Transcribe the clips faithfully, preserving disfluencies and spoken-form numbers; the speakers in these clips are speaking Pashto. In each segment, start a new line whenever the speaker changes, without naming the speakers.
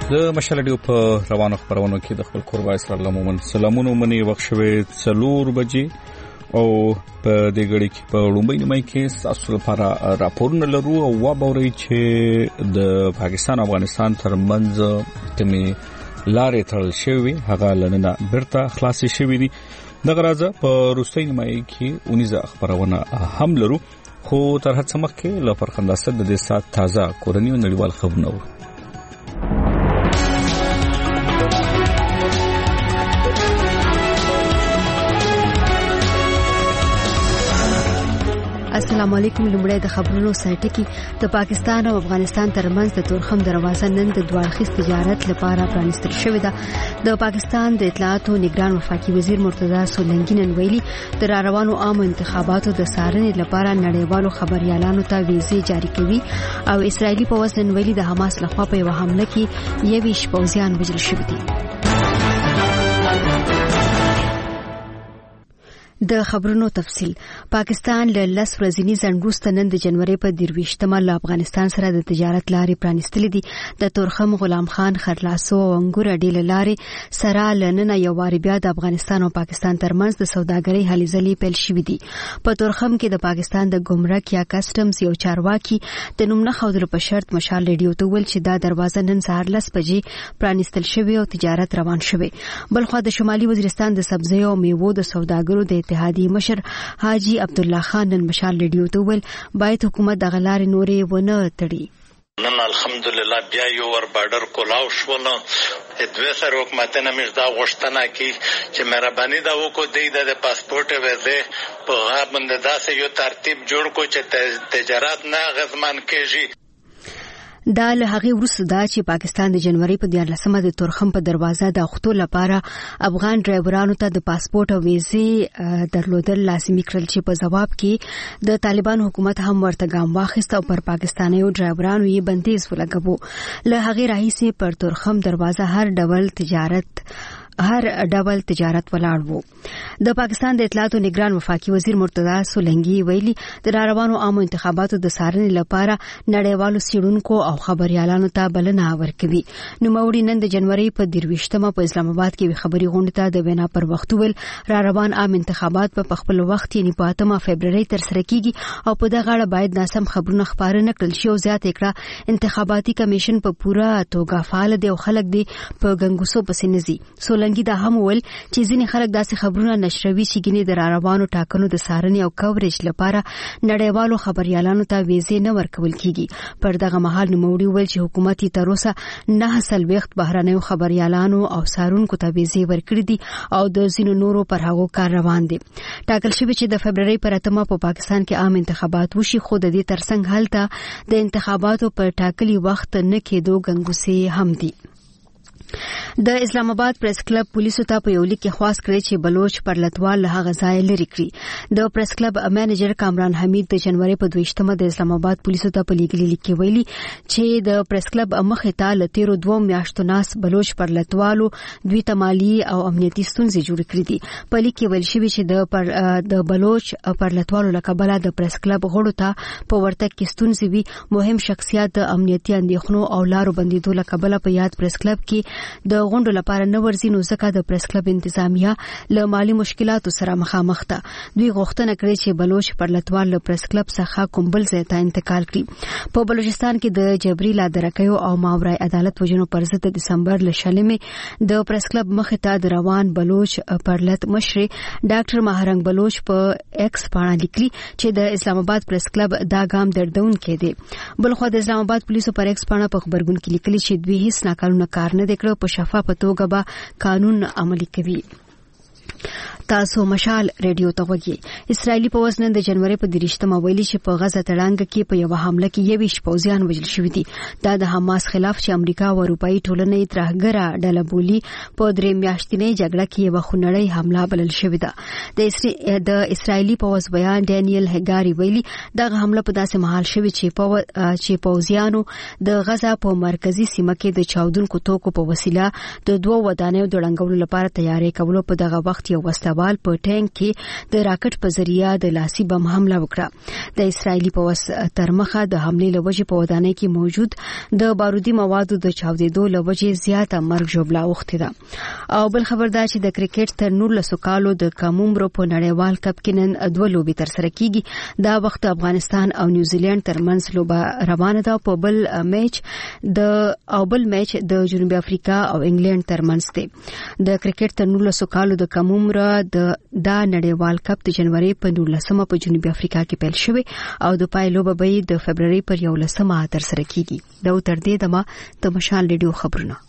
د مشالډیو په روانو خبرونو کې د خپل قربا اسرائیل مومن سلامونو منی وښوي څلور بجې او په دې غړي کې په لومبۍ نیمه کې تاسو لپاره راپورونه لرو او وابوري چې د پاکستان او افغانستان ترمنځ تمي لارې تړل شوی هغه لننه برته خلاصي شوی دي د غرازه په روستۍ نیمه کې اونیزه خبرونه هم لرو خو تر هڅه مخکې له فرخنداسه د دې سات تازه کورنۍ او نړیوال خبرونه
السلام علیکم. لومړی د خبرونو سرټکی. د پاکستان او افغانستان ترمنځ د تورخم دروازه نن د دوه تجارت لپاره پرانستل شوې ده. د پاکستان د اطلاعات او نگران وفاقي وزیر مرتضی سولنګي نن ویلي د راروانو عام انتخاباتو د څارنې لپاره نړیوالو خبريالانو ته ویزې جاری کوي او اسرایلی پوځ نن ویلي د حماس لخوا په یو حمله کې یویش پوځیان وژل شوي دي. د خبرونو تفصیل. پاکستان له لس ورځنی ځنډ وروسته نن د جنوري په دیرويشتمه له افغانستان سره د تجارت لارې پرانستلې دي. د تورخم غلام خان خرلاسو او انګور ډیل لارې سره لنن یو واری بیا د افغانستان او پاکستان ترمنځ د سوداګرۍ هلې ځلې پیل شوې دي. په تورخم کې د پاکستان د ګمرک یا کسټمز یو چارواکي د نوم نه خودلو په شرط مشال ریډیو ته ویل چې دا دروازه نن سهار لس بجې پرانستل شوې او تجارت روان شوی. بلخو د شمالي وزیرستان د سبزیو او میوو د سوداګرو د اتحادیې مشر حاجی عبد الله خان نن مشال ریډیو ته ویل باید حکومت د غلار نورې ونه تړي.
نن الحمدلله بیا یو ور بارډر کولاو شول دوه سره حکومتونه مې دا غوښتنه کی چې مهرباني دا وکړي د پاسپورت ویزه په غابند داسې یو ترتیب جوړ کو چې تجارت نه غزمان کېږي.
دا له هغه وروسته دا چې پاکستان د جنوري په دیارلسمه د تورخم په دروازه د اخته لپاره افغان ډرایورانو ته د پاسپورت او ویزې درلودل لازمي کړل چې په جواب کې د طالبان حکومت هم ورته ګام واخیست او پر پاکستانیو ډرایورانو یې بندیز ولګاوه. له هغه راهیسې پر تورخم دروازه هر ډول تجارت هر ډول تجارت ولاړ وو. د پاکستان د اطلاعات او نگران وفاقي وزیر مرتضی سولنګي ویلي د روانو عام انتخاباتو د څارنې لپاره نړیوالو سیړونکو او خبريالانو ته بلنه ورکوي. نو موري نن د جنوري په دیرويشتمه په اسلام آباد کې خبري غونډه ته د وینا پر وخت ویل را روان عام انتخابات په خپل وخت یعنی په اتمه فبرवरी تر سره کیږي او په دغه اړه باید ناسم خبرونه خبره نه کړل شي او زیات کړه انتخاباتي کمیشن په پوره توګه فعال دی او خلک دی په ګنګوسو پسې نزي. سولنګي دا هم ول چې ځینې خلک داسې خبرونه نشروي چې ګینه د روانو ټاکنو د سارنې او کوریج لپاره نړیوالو خبريالانو ته ویزې نه ورکول کیږي. پر دغه مهال نوموړي ول چې حکومت یې تر اوسه نه حاصل وخت بهرانيو خبريالانو او سارونکو ته ویزې ورکړي دي او د ځینو نورو پر هغه کار روان دي. ټاکل شوی چې د فبرवरी پر اتمه په پاکستان کې عام انتخابات وشي خو د دې ترڅنګ هلته د انتخاباتو پر ټاکلي وخت نه کېدو ګنګوسې هم دي. د اسلام آباد پریس کلب پولیسو ته په یو لیک کې خواست کړی چې بلوچ پرلتوال له هغه ځای لري کړي. د پریس کلب منیجر کامران حمید د جنوري په دویشتمه د اسلام آباد پولیسو ته په لیکلي لیک کې ویلي چې د پریس کلب مخې ته له تیرو دوه میاشتو ناس بلوچ پرلتوالو دوی ته مالي او امنیتي ستونزې جوړې کړې دي. په لیک کې ویل شوی چې د پر د بلوچ پرلتوالو له کبله د پریس کلب غړو ته په ورتګ کې ستونزې وي. مهم شخصیت د امنیتي اندېښنو او لارو بندیدو له کبله په یاد پریس کلب کې د غونډو لپاره نه ورځي نو ځکه د پریس کلب انتظامیه له مالی مشکلاتو سره مخامخ ده. دوی غوښتنه کړې چې بلوچ پرلتوال له پریس کلب څخه کوم بل ځای ته انتقال کړي. په بلوچستان کې د جبري لادرکیو او ماورای عدالت وجنو پر ضد د دسمبر له شلمې د پریس کلب مخې ته د روان بلوچ پرلت مشر ډاکټر ماهرنګ بلوچ په ایکس باندې لیکلي چې د اسلام آباد پریس کلب دا ګام دردونکې دی. بلخو د اسلام آباد پولیسو پر ایکس باندې په خبرګون کې لیکلي چې دوی هیڅ ناقانونه کار نه وکړ په شفافه توګه به قانون عملي کوي. تاسو مشال ریډیو ته وګورئ. اسرایلی پوځ نن د جنوري په دیرشتمه ویلي چې په غزه تړانګ کې په یو حمله کې یویش پوځیان وژل شوي دي. دا د حماس خلاف چې امریکا او اروپאי ټولنې ترهګره ډله بولي په درې میاشتنۍ جګړه کې یو خونړۍ حمله بلل شوې ده. د اسرائیل د اسرایلی پوځ بیان ډانیل هګاری ویلي دغه حمله په داسې محل شوې چې په چې پوځیانو د غزه په مرکزی سیمه کې د چاودونکو توکو په وسیله د دوه ودانیو د ړنګولو لپاره تیاری کولو په دغه وخت وخت یو وسلوال په ټانک کې د راکټ په ذریعہ د لاسي بم حمله وکړه. د اسرایلی پوځ تر مخه د حملې لوجې په ودانۍ کې موجود د بارودي موادو د چاودېدو لوجې زیاته مرګ ژوبله اوختې ده. او بل خبر دا چې د کرکټ تر نولسو کالو د کامومرو په نړیوال کپ کې نن دوه لوبې تر سره کیږي. دا وخت افغانستان او نیوزیلند ترمنځ لوبه روانه ده. په بل میچ د او بل میچ د جنوبي افریقا او انګلند ترمنځ دی. د کرکټ تر نولسو کالو د کامومرو د دا نړیوال کپ د جنوري په نولسمه په جنوبي افریقا کې پیل شوی او د پای لوبه به د فبرवरी پر یولسمه تر سره کیږي. دا تر دې دمه د مشال ریډیو خبرونه.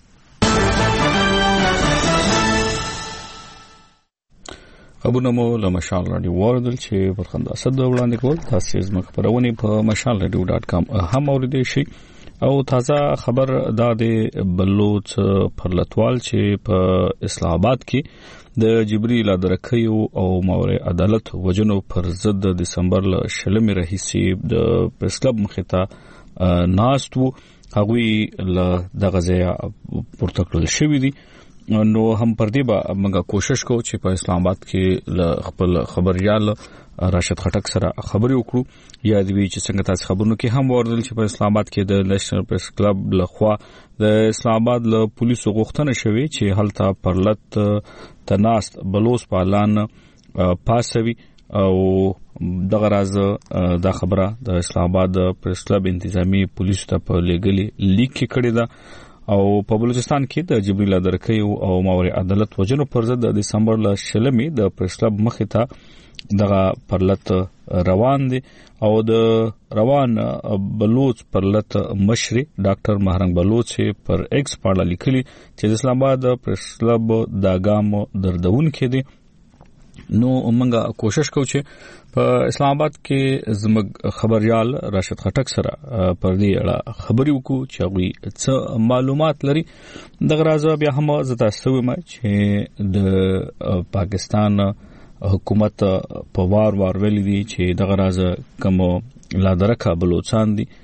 خبرونه مو له مشال رادیو واردل چې پر خندا صد وړاندې کول تاسو زموږ خبرونه په مشال رادیو ډاټ کام هم اوریدئ شئ. او تازه خبر دا د بلوچ پرلتوال چې په اسلام آباد کې د جبري لادرکیو او موري عدالت وجنو پر ضد د دسمبر ل شلمې رئیس د پریس کلب مخته ناستو هغوی له دغه ځای پورته کړل شوی دي. نو هم پر دې به موږ کوشش کوو چې په اسلام آباد کې ل خپل خبريال راشد خټک سره خبرې وکړو. یا دوی چې څنګه تاسو خبرونو کې هم وردل چې په اسلام آباد کې د نېشنل پریس کلب لخوا د اسلام آباد له پولیسو غوښتنه شوې چې هلته پرلت تناست بلوچ پالان پاسوي او دغه راز دا خبره د اسلام آباد پریس کلب انتظامی پولیسو ته په لګلي لیک کې کړې ده. او په بلوچستان کې د جبري لادرکیو او موري عدالت وجنو پر ضد د دسمبر ل شلمې د پریس کلب مخې ته دغه پرلت روان دي. او د روان بلوچ پرلت مشري ډاکټر مهرنګ بلوچ پر ایکس پاڼه لیکلي چې د اسلام آباد پریس کلب دا ګام دردون کې دي. نو موږ کوشش کوو چې په اسلام آباد کې زموږ خبريال راشد خټک سره پر دې اړه خبرې وکړو چې هغه څه معلومات لري. دغه راز بیا هم زه تاسو وایم چې د پاکستان حکومت په وار وار ویلي دي چې دغه راز کوم لادرکه بلوچستان دي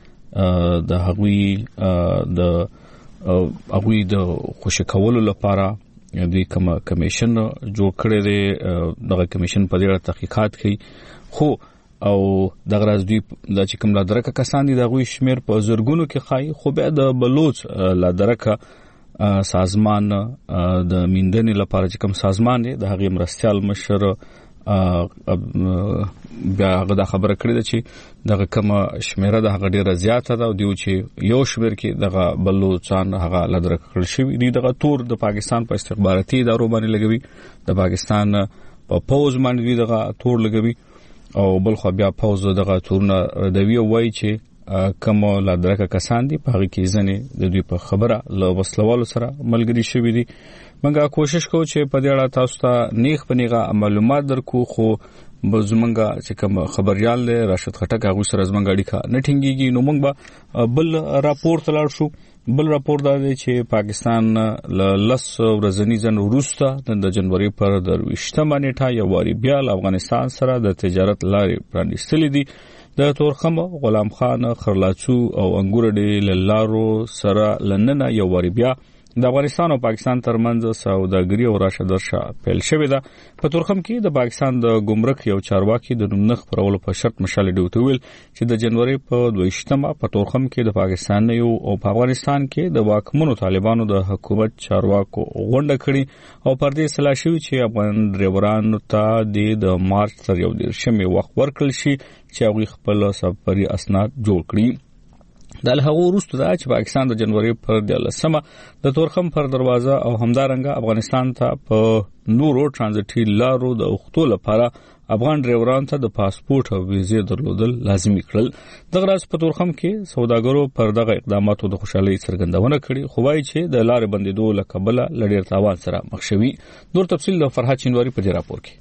د هغوی د هغوی د خوشی کولو لپاره دوی کوم کمیشن جوړ کړی دی. دغه کمیشن په دې اړه تحقیقات کوي. خو او دغه راز دوی د چې کوم لادرکه کسان دي دغه شمیر په زرګونو کې خای. خو بیا د بلوچ لادرکه سازمان د میندنې لپاره چې کوم سازمان دی د هغه مرستيال مشر بیا هغه د خبره کړې ده چې دغه کوم شمیره د هغه ډیره زیاته ده او دیو چې یو شمیر کې دغه بلوچستان هغه لدرک کړل شوی دی. دغه تور د پاکستان په استخباراتي ادارو باندې لګوي، د پاکستان په پوز باندې دغه تور لګوي او بل خو بیا پوز دغه تورونه ردوي وایي چې کوم لدرک کسان دي په هغه کې ځنه د دوی په خبره له وسلوالو سره ملګری شوی دي. منګه کوشش کوو چې په دې اړه تاسو ته نیغ پنیغه معلومات درکو. خو زمونږه چې کوم خبريال راشد خټک هغه سره زمونږ اړیکه نه ټینګيږي. نو موږ به بل راپور تلل شو. بل راپور دا دی چې پاکستان له لس ورځنی ځن وروسته د جنوري پر درويشتمه نیټه یو واری بیا افغانستان سره د تجارت لارې پرانیستلې دي. د تورخم غلام خان خرلاچو او انګور ډې لارو سره لننه یو واری بیا د افغانستان او پاکستان ترمنځ سوداګري او راشه درشه پیل شوې ده. په تورخم کې د پاکستان د ګمرک یو چارواکي د نومنخ پرولو په شرط مشال ډیوټ ویل چې د جنوري په دویشتمه په تورخم کې د پاکستان یو او په افغانستان کې د واکمنو طالبانو د حکومت چارواکو غونډه کړي او پر دې سلا شوی چې افغان ډرایورانو ته د مارچ تر یو دیرشمې وخت ورکړل شي چې هغوی خپل سفري اسناد جوړ کړي. د هغه وروسته دا چې پاکستان د جنوري پر دلسمه د تورخم پر دروازه او همدارنګه افغانستان ته په نورو ترانزیټي لارو د اوختو لپاره افغان ډرایورانو ته د پاسپورت او ویزې درلودل لازمي کړل. دغه راز په تورخم کې سوداګرو پر دغه اقداماتو د خوشحالي څرګندونه کړې، خو وايي چې د لارې بندیدو له کبله لړیر تاوان سره مخ شوي. نور تفصیل د فرحات چینواری په راپور کې.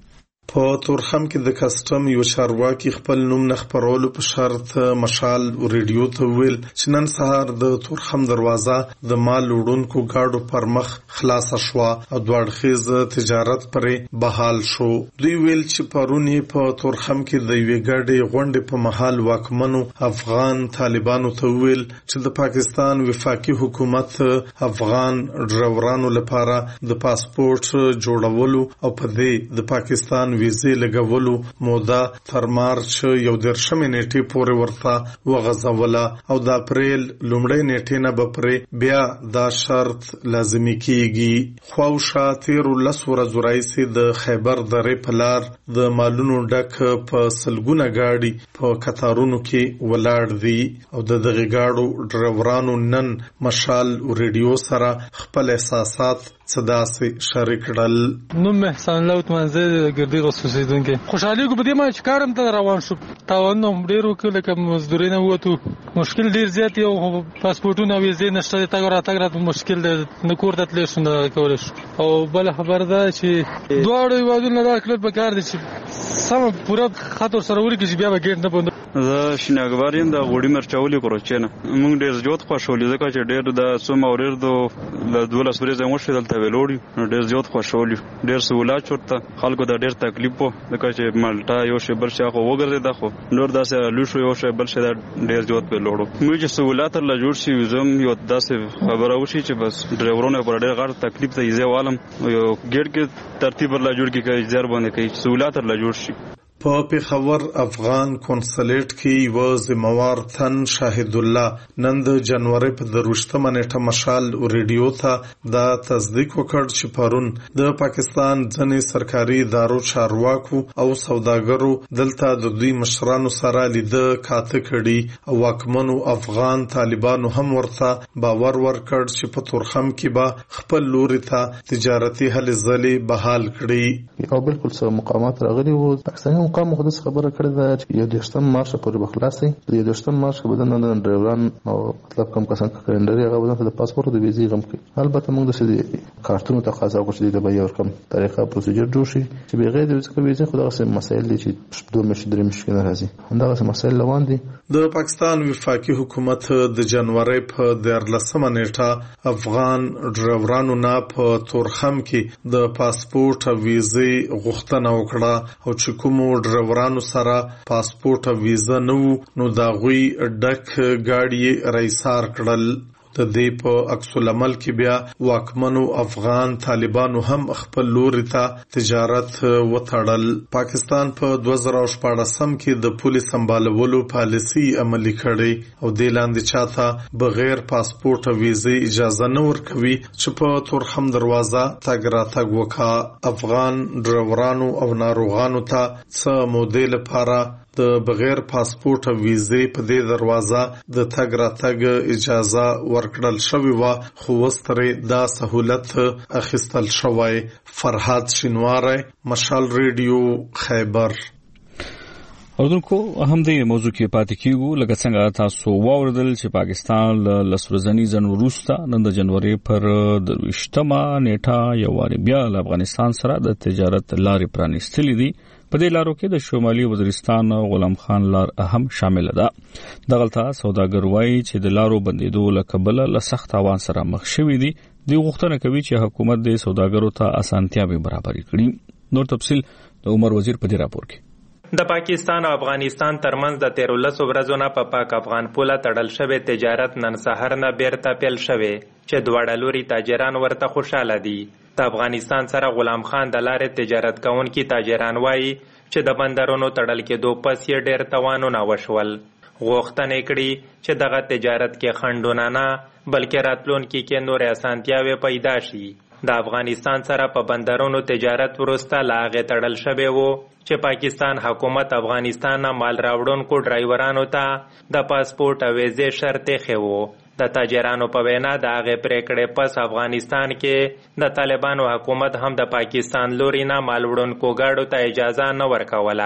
په تورخم کې د کسټم یو چارواکي خپل نوم نه خپرولو په شرط مشال ریډیو ته ویل چې نن سهار د تورخم دروازه د مال وړونکو گاډو پر مخ خلاص شوه او دوړخیز تجارت پرې بحال شو. دوی ویل چې پرونی په تورخم کې د یوې ګاډي غونډې په محل واکمنو افغان طالبانو ته ویل چې د پاکستان وفاقي حکومت افغان ډرایورانو لپاره د پاسپورت جوړولو او په دې د پاکستان ویزې لګولو موده تر مارچ یو درشمې نیټې پورې ورته وغځوله او د اپریل لومړۍ نیټې نه به پرې بیا دا شرط لازمي کیږي. خواوشا تیرو لس ورځو راهیسې د خیبر درې په لار د مالونو ډک په سلګونه ګاډي په کتارونو کې ولاړ دي او د دغه ګاډو ډرایورانو نن مشال ریډیو سره خپل احساسات صداسي شریک کړل.
نوم احسان الله منځ ګردي غوسیدونکو خوشحالي کو بده ما چې کارم ته روان شو تاون نو ډیرو کې لکه مزدوري نه وته مشکل ډیر زیات یو پاسپورتونه ویزې نشته تا ګره تا ګره مشکل نه کور ته تل شو نه کول او بل خبر ده چې دوه وادونه راکړل په کار دي چې سم پورا خاطر سره ورګي چې بیا به ګټ نه پوند
زه شناګواریم د غوډي مرچولې کورچنه موږ ډیر جوړ خوشولې ځکه چې ډیر د سوم اوریر د دولس ورځې مو شیدل ته ویلوړي ډیر جوړ خوشولې ډیر سہولت چورته خلکو د ډیر تکلیف وو ځکه چې مالټا یو شی بل شي خو وګرځي دا خو نور داسې لوشو یو شی بل شي دا ډیر جوړ په لوړو موږ چې سہولت لا جوړ شي زم یو داسې خبره وشي چې بس ډرایورونه پر ډیر غړ تکلیف ته یې والم یو ګډ کې ترتیب لا جوړ کی کوي ځر باندې کوي سہولت لا جوړ شي.
په پیښور افغان کنسولیټ کې یو ذمہوار تن شاهد الله نن د جنوري په دروشتمه نیټه مشال ریډیو ته دا تصدیق وکړ چې پرون د پاکستان ځنې سرکاري ادارو چارواکو او سوداګرو دلته د دوی مشرانو سره لیده کاته کړي او واکمنو افغان طالبانو هم ورته باور ورکړ چې په تورخم کې به خپل لوري ته تجارتي هلې ځلې بحال کړي
او بالکل څه مقامات راغلي وو. پاکستاني مقام مقدس خبره کړې ده چې یو دشتم مارچ پورې بخلاصي یو دشتم مارچ کې بدن د ډرایوران او مطلب کم کسان کلندر هغه بدن د پاسپورت د ویزې غم کوي. البته موږ د سړي کارتونو تقاضا وکړو چې د به یو کم طریقه پروسیجر جوړ شي چې بغیر د ویزې خو دغه مسایل دي چې دوه مشه درې مشه نه راځي همدغه مسایل روان دي.
د پاکستان وفاقي حکومت د جنوري په دیارلسمه نیټه افغان ډرایورانو نه په تورخم کې د پاسپورت او ویزې غوښتنه وکړه او چې کوم ډرایورانو سره پاسپورت او ویزه نه وو نو دا غوي ډک گاډي رئیسار کړل. د دې په عکس العمل کې بیا واکمنو افغان طالبانو هم خپل لوري ته تجارت وتړل. پاکستان په دوه زره شپاړسم کې د پولیس سمبالولو پالیسي عملي کړې او د لاندې چاته بغیر پاسپورت او ویزې اجازه نه ورکوي چې په تورخم دروازه تګ راتګ وکا. افغان ډرایورانو او ناروغانو ته څه مودې لپاره د بغیر پاسپورت او ویزې په دې دروازه د تګ راتګ اجازه ورکړل شوې و خو وستره دا سہولت اخیستل شوی. فرحات شینواره مشال ریډیو خیبر.
اردوونکو هم دې موضوع کې پاتې کیږو لکه څنګه تاسو واوردل چې پاکستان لس ورځنی ځن وروسته نن د جنوري پر درویشتمه نیټه یو واری بیا افغانستان سره د تجارت لارې پرانیستلې دي. په دې لارو کې د شمالي وزیرستان غلام خان لار اهم شامل ده. دغلته سوداګر وایي چې د لارو بندیدو لکبل له سخت اوان سره مخ شوي دي. دوی غوښتنه کوي چې حکومت د سوداګرو ته اسانتیاوې برابر کړي. نور تفصیل د عمر وزیر په دې راپور کې.
د پاکستان او افغانستان ترمنځ د تیر لسو ورځو نه په پاک افغان پوله تړل شوی تجارت نن سحر نه بیرته پیل شوی چې دواړه لوري تاجران ورته خوشاله دي. د افغانستان سره غلام خان د لارې تجارت کوونکي تاجران وایي چې د بندرونو تړل کېدو پس یې ډېر تاوانونه وشول. غوښتنه کړي چې دغه تجارت کې خنډونه نه بلکې راتلونکي کې نورې اسانتیاوې پیدا شي. د افغانستان سره په بندرونو تجارت وروسته لا هغې تړل شوی و چې پاکستان حکومت افغانستان نه مال راوړونکو ډرایورانو ته د پاسپورت او ویزې شرط ایښی و. د تاجرانو په وینا د هغې پریکړې پس افغانستان کې د طالبانو حکومت هم د پاکستان لوري نه مال وړونکو ګاډو ته اجازه نه ورکوله.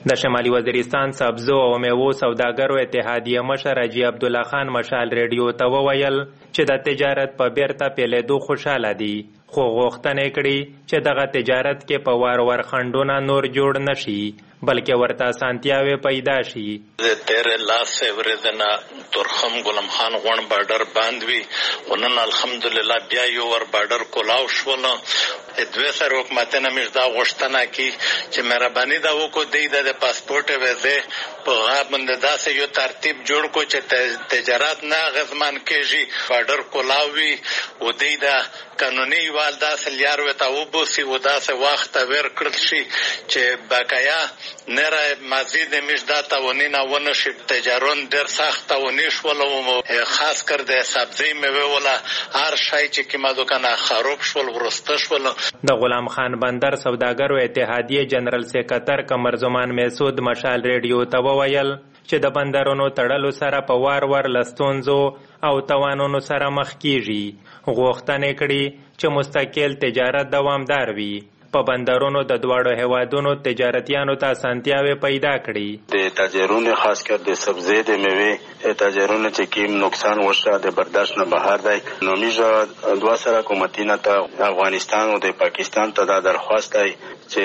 د شمالي وزیرستان سبزو او میوو سوداګرو اتحادیه مشر حاجي عبدالله خان مشال ریډیو ته وویل چې د تجارت په بیرته پیلېدو خوشاله دي، خو غوښتنه کړي چې دغه تجارت کې په وار وار خنډونه نور جوړ نشي بلکې ورته اسانتیاوې پیدا شي.
د تیرې لاسې ورځې نه تورخم ګلم خان غون بارډر باندې وي، نن الحمدلله بیا یو ور بارډر کولاو شول. دوی سره حکومتونه موږ دا غوښتنه کوي چې مهرباني دا وکړو دوی د پاسپورټ ویزې په هغه باندې داسې یو ترتیب جوړ کړو چې تجارت نه اغېزمن کېږي، بارډر کولاو وي او دوی د قانوني یوال داسې لیار ورته وبوسي او داسې وخت ته ورکړل شي چې بقایا نره مزید موږ دا تاوانونه ونه شي. تجارون ډېر سخت تاواني شول او خاص کر د سبزۍ میوې ولا هر شی چې کومه دوکانه خراب شول ورسته شول.
د غلام خان بندر سوداګرو اتحادیه جنرال سیکرټر قمر زمان میسود مشال ریډیو ته وویل چې د بندرونو تړلو سره په وار وار له ستونزو او توانونو سره مخ کیږي. غوښتنې کړي چې مستقل تجارت دوامدار وي. په بندرونو د دواړو هیوادونو تجارتیانو ته اسانتیاوې پیدا کړي.
د تاجرونو خاص کر د سبزی د میوې تاجرونو چې کوم نقصان وشو د برداشت نه بهر دی، نو موږ دوه سره حکومتونه ته افغانستان او د پاکستان ته دا درخواست دی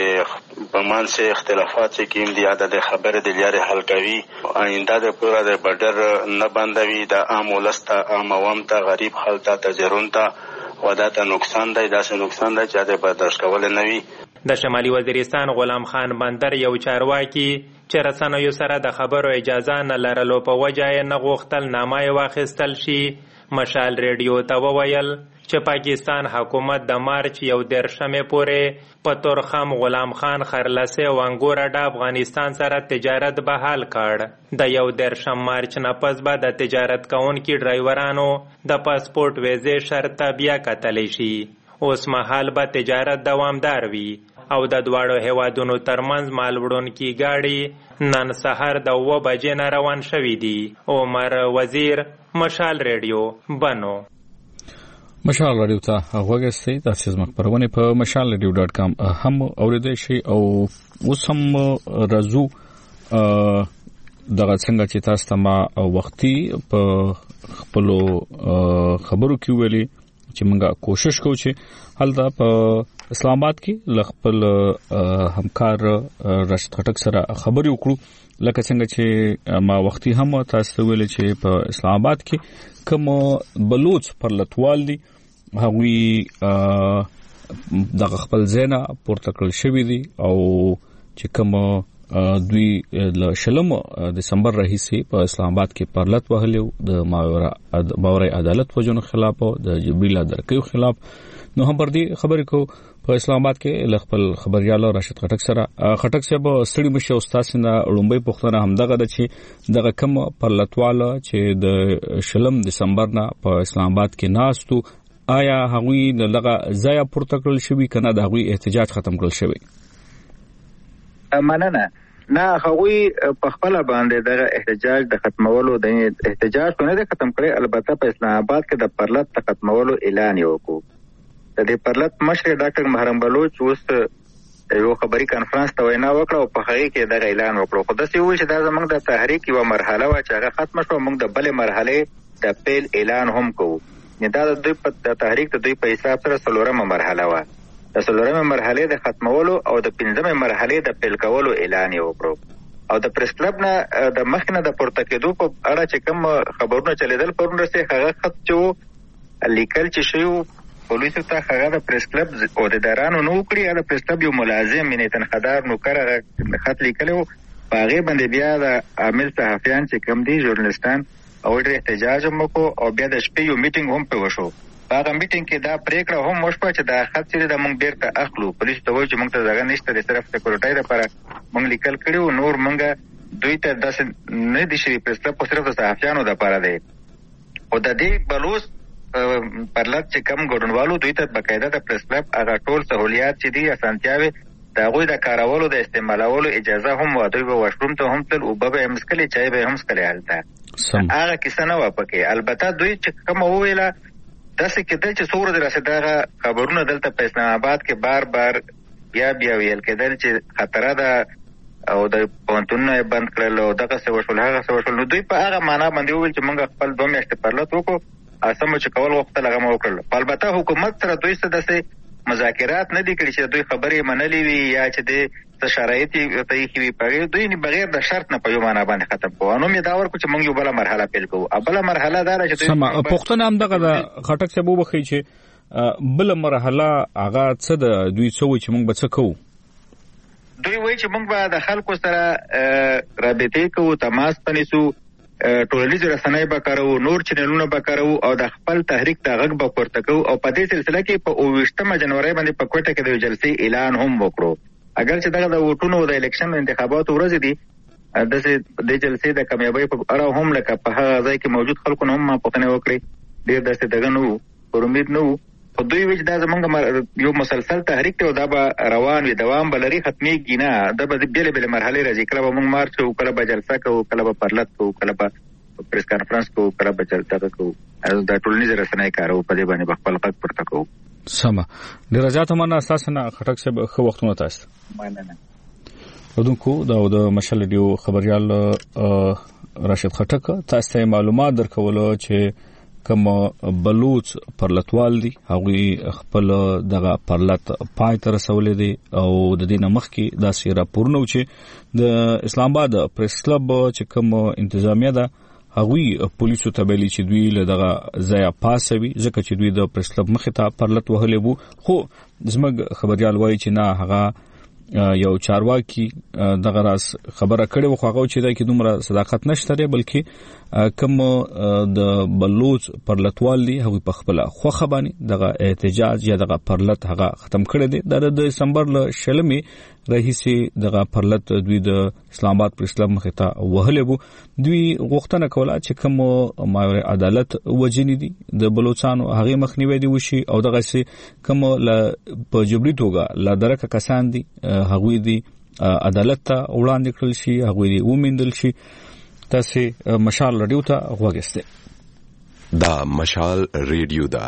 چې په منځ اختلافات چې کوم دي د خبرې د لارې حل کوي، آینده د پوره د بارډر نه بندوي، د عام ولس ته عام عوام ته غریب خلک ته تاجرون ته ودا ته نقصان دی، داسې نقصان دی چې د برداشت کول نه وي.
د شمالي وزیرستان غلام خان بندر یو چارواکي چې رسنیو سره د خبرو اجازه نه لرلو په وجه یې نه غوښتل نامه یې واخیستل شي، مشال ریډیو ته وویل چې پاکستان حکومت د مارچ یو دېرشمې پورې په تورخم غلام خان خرلسې او انګور اډه افغانستان سره تجارت بحال کړ. د یو دېرشم مارچ نه پس به د تجارت کوونکي ډرایورانو د پاسپورټ ویزې شرط بیا کتلی شي. اوس مهال به تجارت دوامدار وي او د دواړو هیوادونو ترمنځ مال وړونکي ګاډي نن سهار د اوه بجې نه روان شوي دي. عمر وزیر، مشال ریډیو، بنو.
مشال رادیو ته غوږ سي تاسو زموږ خبرونه په مشال رادیو ډاټ کام هم اوریدئ شئ او اوس هم راځو دغه څنګه چې تاسو ته ما وختي په خپل خبرو کې ویلي چې موږ کوشش کوو چې هلته په اسلام آباد کې ل خپل همکار راشد خټک سره خبرې وکړو، لکه څنګه چې ما وختي هم تاسو ویل چې په اسلام آباد کې کوم بلوچ پر لټوال دي هغوی د خپل ځنه پورته کړل شوی دي او چې کوم دوی ل شلم دسمبر راهیسي په اسلام آباد کې پر لټ وهلو د ماورای عدالت وجونو خلاف او د جبريل درکیو خلاف. نو هم پر دې خبرې کو په اسلام آباد کې ل خپل خبريال راشد خټک سره خټک صاحب ستړي مشه استاد سره لومبي پوښتنه همدغه د چې دغه کم پر لټواله چې د شلم دسمبر نه په اسلام آباد کې ناستو، آیا هغوی دغه ځای پورته کړل شوی کنه د هغوی احتجاج ختم کړل شوی؟
مننه. نه، هغوی په خپل باندې دغه احتجاج د ختمولو د احتجاج کو نه ختم کړي، البته په اسلام آباد کې د پرلط د ختمولو اعلان یې وکړ. د دې پرلط مشر ډاکټر محرم بلوچ اوس یو خبري کانفرنس ته وینا وکړه او په هغه کې دغه اعلان وکړ. خو داسې وایي چې دا زموږ د تحریک یو مرحله وه چې هغه ختمه شوه، موږ د بلې مرحلې د پیل اعلان هم کوو. دا د دوی په تحریک د دوی په حساب سره څلورمه مرحله وه. د څلورمه مرحلې د ختمولو او د پنځمې مرحلې د پیل کولو اعلان یې وکړو. او د پریس کلب نه د مخکې نه د پورته کېدو په اړه چې کوم خبرونه چلېدل پرون رسې هغه خط چې لیکل چې شوي پولیسو ته هغه د پریس کلب عہدیدارانو نه وکړي، هغه د پریس کلب یو ملازم یعنې تنخوادار نوکر هغه خط لیکلی و، په هغې باندې بیا د عامل صحافیان چې کوم دي ژورنالستان او ډېر احتجاج هم وکړو او بیا د شپې یو میټینګ هم پرې وشو. په هغه میټینګ کې دا پرېکړه هم وشوه چې دا خط چې د موږ بېرته اخلو. پولیسو ته وایي چې موږ ته دغه نشته، د صرف سکیورټۍ دپاره موږ لیکل کړي وو، نور موږ دوی ته داسې نه دي شوي. پریس کلب خو صرف د صحافیانو دپاره دی. خو د دې بلوچ پرلط چې کم ګډونوالو دوی ته بقاعده د پریس کلب هغه ټول سهولیات چې دي اسانتیاوې د هغوی د کارولو د استعمالولو اجازه هم وه. دوی به واشروم ته هم تلل، اوبه به یې هم څښلې، چای به یې هم څښلی. هلته هغه کیسه نه وه پکې. البته دوی چې کومه وویله داسې کېدل چې څو ورځې راسې دغه خبرونه دلته په اسلام آباد کې بار بار بیا بیا ویل کېدل چې خطره ده او د پونتونو بند کړل او دغه څه وشول هغه څه وشول. نو دوی په هغه معنا باندې وویل چې موږ خپل دوه میاشتې پرلط وکړو، اسمه چې کول غوښتل هغه مو وکړل. البته حکومت سره دوی څه داسې مذاکرات نه دي کړي چې دوی خبرې منلې وي یا چې د شرایط یې ته یې وي په دوی بغیر د شرط نه په یو معنا باندې ختم کوو. نو مې دا ورکو چې موږ یو بل مرحله پیل کوو. بل مرحله دا چې
سم پښتون هم دغه د خټک څه بو بخي چې بل مرحله هغه څه د دوی څه و چې موږ به څه کوو.
دوی وایي چې موږ به د خلکو سره رابطې کوو، تماس پنیسو، ټولنیز رسنۍ به کارو، نور چینلونه به کارو او د خپل تحریک د غږ به پورته کوو. او په دې سلسله کې په اوویشتمه جنوري باندې په کوټه کې د جلسې اعلان هم وکړو. اگر چې دغه د ووټونو د الیکشن انتخاباتو ورځ دي، داسې د جلسې د کامیابۍ په اړه هم لکه په هغه ځای کې موجود خلکو نه هم ما پوښتنې وکړې، ډېر داسې دغه نه وو، پر امید نه وو. خو دوی وایي چې دا زموږ یو مسلسل تحریک دی او دا به روان وي، دوام به لري، ختمېږي نه. دا به بېلې بېلې مرحلې راځي، کله به موږ مارچ کوو، کله به جلسه کوو، کله به پرلط کوو، کله به پریس کانفرنس کوو، کله به دغه کوو، دا ټولنیز رسنۍ کاروو، په دې باندې به خپل غږ پورته کوو.
سمه ډېره زیاته مننه ستاسو نه خټک صاحب، ښه وختونه تاسو ته.
مننه.
ودونکو دا د مشال ریډیو خبريال راشد خټک تاسو ته معلومات درکول چې کوم بلوچ پرلطوال دي هغه خپل دغه پرلط پای تر رسولې دي او د دې نمخ کې دا سیرا پورنو چې د اسلام آباد پریس کلب چې کوم انتظامیه ده هغه پولیسو ته ویلي چې دوی له دغه ځای پاسوي ځکه چې دوی د پریس کلب مخې ته پرلط وهلې وو. خو زموږ خبريال وایي چې نه، هغه یو چارواکي دغه راز خبره کړې و، خو هغه چې دا کې دومره صداقت نشته لري، بلکې کوم د بلوچ پرلطوال دي هغه په خپل خوخه باندې دغه احتجاج یا دغه پرلط هغه ختم کړی دی. د دسمبر ل شلمې رئیسي دغه پرلط دوی د اسلام آباد پریس کلب مخې ته وهلې وو. دوی غوښتنه کوله چې کوم ماور عدالت وجنی دي د بلوچستان هغه مخنیوي دي وشي او دغه سي کوم ل په جبري توګه لا درکه کسان دي هغه دي عدالت ته وړاندې کړل شي، هغه دي ومندل شي. تاسو مشال رادیو ته غوښتئ.
دا مشال رادیو دا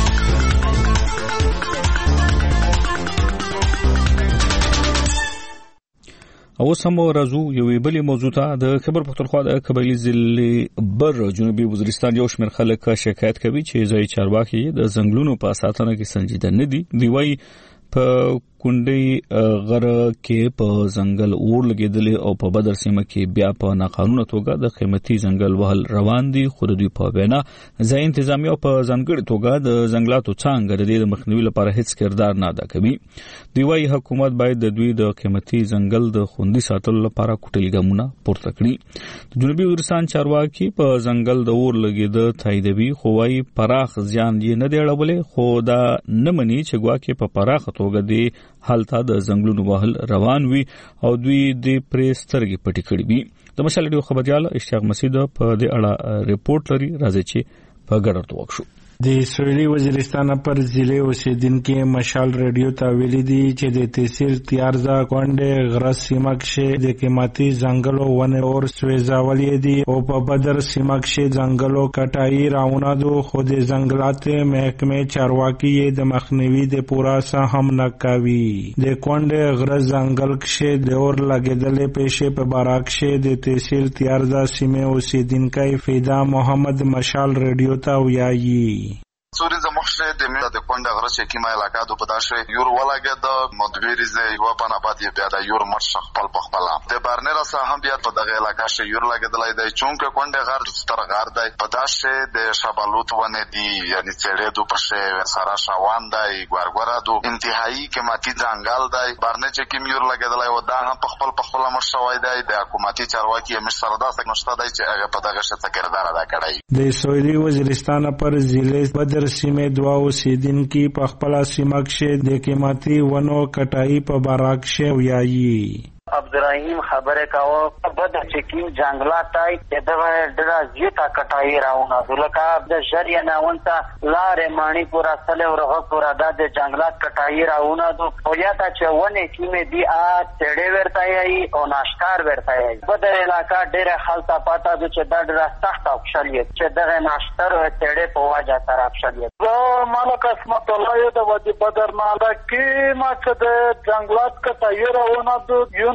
او سمو رازو یو بلی موضوع ته د خبر پختونخوا د قبایلی ضلع بر جنوبي وزیرستان یو شمېر خلک شکایت کوي چې ځای چارواکي د ځنګلونو په ساتنه کې سنجیده نه دي. دی وايي په کونډي غره کې په ځنګل اور لګیدل او په بدر سیمه کې بیا په ناقانونه توګه د قیمتي ځنګل وهل روان دي. خو د دوی په وینا ځای انتظامیه په ځانګړي توګه د ځنګلاتو څنګه د مخنیوي لپاره هیڅ کردار نه ادا کوي. دی وايي حکومت باید د دوی د قیمتي ځنګل د خوندي ساتلو لپاره کوټلي ګامونه پورته کړي. د جنوبي وزیرستان چارواکي په ځنګل د اور لګیدل تاییدوي، خو وايي پراخ ځان یې نه دی اړولې، خو دا نه مني چې ګواکې په پراخ توګه دی حالت د ځنګلونو وهل روان وي او دوی د پریس سترګې پټې کړې وي. د مشال ریډیو خبريال اشتیاق مسعود په دې اړه ریپورت لري، راځي چې په ګډه توګه شو.
د سویلي وزیرستان پر ضلع اوسیدونکو مشال ریډیو ته ویلي دي چې د تحصیل تیارزا کونډه غره سیمه کې د قیمتي ځنګلو ونه اور سوځولې دي او په بدر سیمه کې ځنګلو کټای راونه دو. خو د ځنګلات محکمه چارواکي د مخنیوي د پورا سه هم نه کوي. د کونډه غره ځنګل کې د اور لګیدلې پېښې په باراک کې د تحصیل تیارزا سیمه اوسیدونکو فیدا محمد مشال ریډیو ته ویایي.
سوري زمخشه د میرا د کونډه غره چې کیمه علاقه د پداشه یور ولاګه د مدبیری زه یو په نبات بیا د یور مرش خپل په خپل د بارنر سره هم بیا په دغه علاقه شه یور لګیدلای دی چونکه کونډه غر ستر غر دی پداشه د شبالوت ونه دی یعنی چړې دو پشه سارا شوان دی ګورګورا دو انتهایی قیمتي ځنګل دی بارنر چې کیم یور لګیدلای و دا هم په خپل په خپل مرش شوی دی د حکومتي چارواکي هم سره دا څنګه نشته دی چې هغه په دغه څه کردار ادا کړی.
د سویلي وزیرستان پر ضلع بدر سیمه دوا اوسیدونکو په خپل سیمه کې د قیمتي ونو کټای په باراک کې ویایي.
عبدالرحیم خبره کاوه بدر چکیم جنگلات آئی دغه ډېره زیاته کټای راونه دلته د شریعه ناونتا لارې مانی پورا سله ورغه پورا د جنگلات کټای راونه دو او یا تا چونه کیمه دی ا تړې ورتای او ناشکار ورتای بدر علاقہ ډېره خلطه پاتا د چې د ډېره سخت افشلیت چې دغه ناشتر تړې په واجه تر افشلیت
مالا قسمت الله د ودی بدر مالا کی ما چې د جنگلات کټای راونه دو یو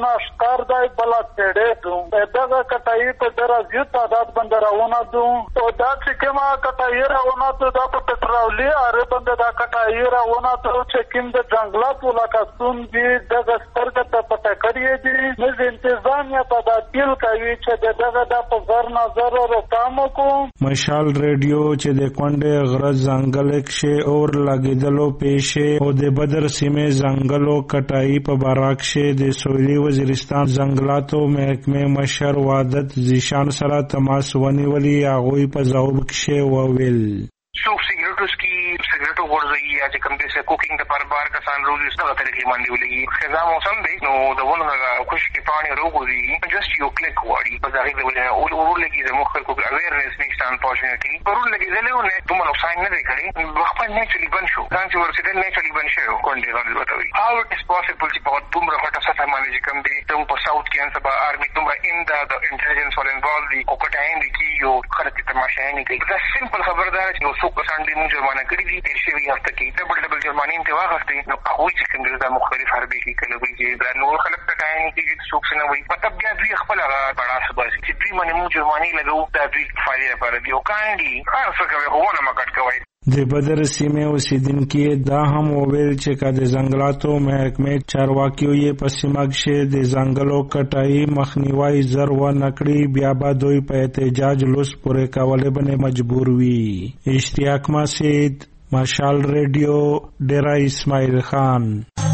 نه ښکار دی بله پیډې دو دغه کټایي په ډېره زیات تعداد باندې راونه دو او دا چې کومه کټایي راونه دو دا په پټرولي اره باندې دا کټایي راونه دو چې کوم د جنګلاتو لکستون دي دغه سترګه ته پټه کړی دي نو انتظامیه په دا پیل کوي چې دغه د په زر نظر روکامو کو
مشال ریډیو چې د کونډې غرض ځنګل کې اور لګیدلو پیښه او د بدر سیمه ځنګلو کټایي په باراکشه د سویلي وزیرستان ځنګلاتو محکمه مشر وادت زیشان سره تماس ونیولي هغوی په ځواب کې وویل
څوک سیګریټوس کی سیګریټو ورځي یا چې کوم څه کوکینګ د پر بار کسان روزي څنګه طریقې باندې ولګي خزا موسم دی نو د ونه خوش کې پانی روغوري جست یو کلیک وړي په ځای دی ولې اول اول لګي د مخ کو اویرنس نشته انفورچونټلی پرول لګي زله نه دومره نقصان نه دی کړی خپل نیچرلی بن شو ځان چې ورسېدل نیچرلی بن شو کونډې غوړي وتوي هاو اټ از پوسیبل چې په دومره غټه سفر باندې کوم دی ته په ساوث کې ان سبا آرمي دومره ان د انټيليجنس ول انوالو دي او کټاین دي کی یو خلک تماشا نه کوي دا سمپل خبردار چې څوک کسان دي موږ جرمانه کړی دي تیر شوی هفته کې ډبل ډبل جرمانه انته واغستې نو هغه چې څنګه د مختلف حربي کې کله وی چې د نور خلک کټاین دي چې څوک څنګه وي په تبع دوی خپل بڑا سبا چې دوی باندې موږ جرمانه لګو دا دوی فایده لپاره دی او کاندي هر څه کوي هو نه مکټ کوي
د بدر سیمه اوسیدونکو دا هم وویل چې کا د ځنګلاتو محکمه چارواکیو یې په سیمه کې د ځنګلو کټای مخنیوي زر و نکړي بیا به دوی په احتجاج لوس پورې کولای باندې مجبور وي اشتیاق مسجد مشال ریډیو ډیرا اسماعیل خان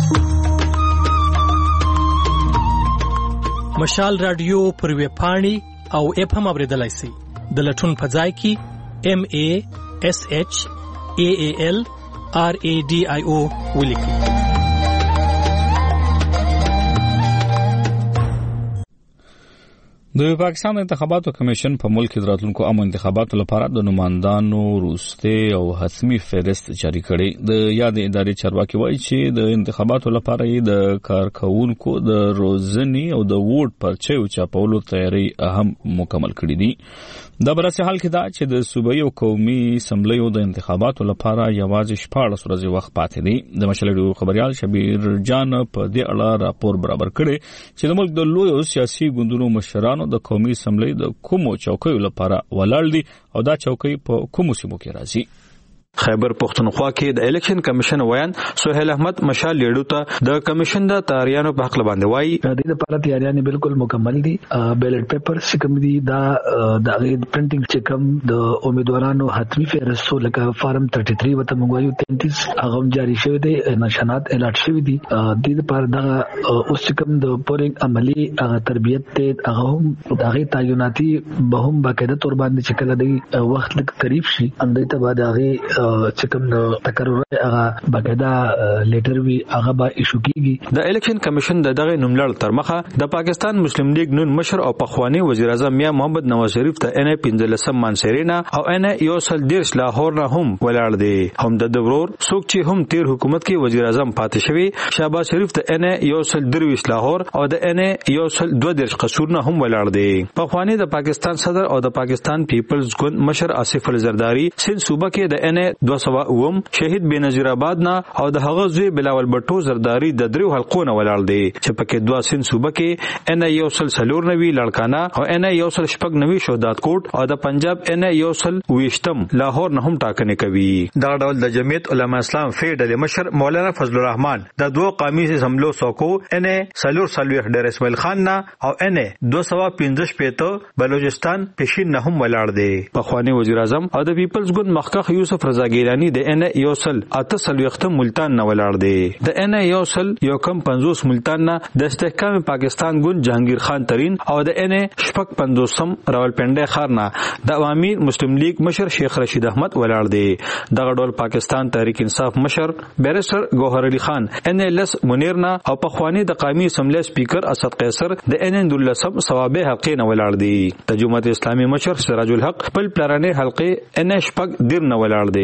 مشال رادیو پر ویب پاڼي او اپ هم اوریدلای شئ د لټون په ځای کې ام ای اس ایچ A A L R A D I O ولیکي.
د پاکستان انتخاباتو کمیشن په ملک کې راتلونکو عامو انتخاباتو لپاره د نمائندانو روسته او حتمی فهرست جاری کړي. د یاد ادارې چارواکي وایي چې د انتخاباتو لپاره د کارکونکو د روزنی او د ووټ پرچې او چاپولو تیاری اهم مکمل کړي دي. دا برسه حال کې دا چې د صوبایي او قومي اسمبلیو د انتخاباتو لپاره یوازې شپږ ورځې وخت پاتې دی. د مشالډو خبريال شبیر جان په دې اړه راپور برابر کړي چې د ملک د لوی سیاسي ګوندونو مشرانو د قومي اسمبلی د کومو چوکیو لپاره ولاړ دي او دا چوکۍ په کومو سیمو کې راځي.
خیبر پختونخوا کې د الیکشن کمیشن ویان سہیل احمد مشال لیډو ته د کمیشن د تیاریانو په حق باندې وایي
د دې لپاره تیاریان بالکل مکمل دي. بیلټ پیپر سکم دي دا د پرنټینګ چې کوم د امیدوارانو حتمی فهرست لکه فارم تینتیس وته موږ تینتیس هغه جاری شوی دی نشانات الاټ شوی دي د دې لپاره د اوس کوم د پورینګ عملی تربیت ته هغه دغه تعیناتی به هم باقاعده تور باندې چې کله دی وخت لک قریب شي اندې ته بعد هغه چې کوم د تقرر هغه باقاعده لیټر وی هغه به ایشو کیږي.
د الیکشن کمیشن د دغه نوملړ تر مخه د پاکستان مسلم لیگ نون مشر او پخوانی وزیر اعظم میاں محمد نواز شریف ته ان ای پنځلسم منصرینا او ان ای یوسل دیرش لاهور نه هم ولاړ دي. هم د دورور څوک چې هم تیر حکومت کې وزیر اعظم پاتې شوی شهباز شریف ته ان ای یوسل درویش لاهور او د ان ای یوسل دوه دیرش قصور نه هم ولاړ دي. پخوانی د پاکستان صدر او د پاکستان پیپلز ګوند مشر آصف الزرداری سند صوبه کې د ان ای دو سوا اوم شهید بنظیر آباد نه او د هغه زوی بلاول بټو زرداری د دریو حلقونه ولاړ دي چې پکې دوا سین صوبه کې ان ای یوسل سلور نوی لړکانا او ان ای یوسل شپږ نوی شهادت کوټ او د پنجاب ان ای یوسل ویشتم لاهور نه هم ټاکنه کوي. دا ډول د جمعیت علما اسلام فیډل مشر مولانا فضل الرحمن د دوه قومي سملو سوکو ان ای سلور سلوي ډیر اسماعیل خان نه او ان ای دو سوا پنځه شپته بلوچستان پښین نه هم ولاړ دي. پخوانی وزیر اعظم او د پیپلز ګوند مخکخ یوسف رضا ګیلانی د ان ای یوسل اته سلويخته ملتان نه ولاړ دی. د ان ای یوسل یو کم پنځوس ملتان نه د استحکام پاکستان ګوند جهانگیر خان ترین او د ان ای شپږ پنځوسم راولپنډي خار نه د عوامي مسلم لیگ مشر شیخ رشید احمد ولاړ دی. دغه ډول پاکستان تحریک انصاف مشر بیرسټر گوهر علي خان ان ای لس منیر نه او پخوانی د قومي اسمبلی سپیکر اسد قیصر د ان ای دولسم ثوابه حلقې نه ولاړ دی. د جماعت اسلامي مشر سراج الحق خپل پلانې حلقې ان ای شپږ دیر نه ولاړ دی.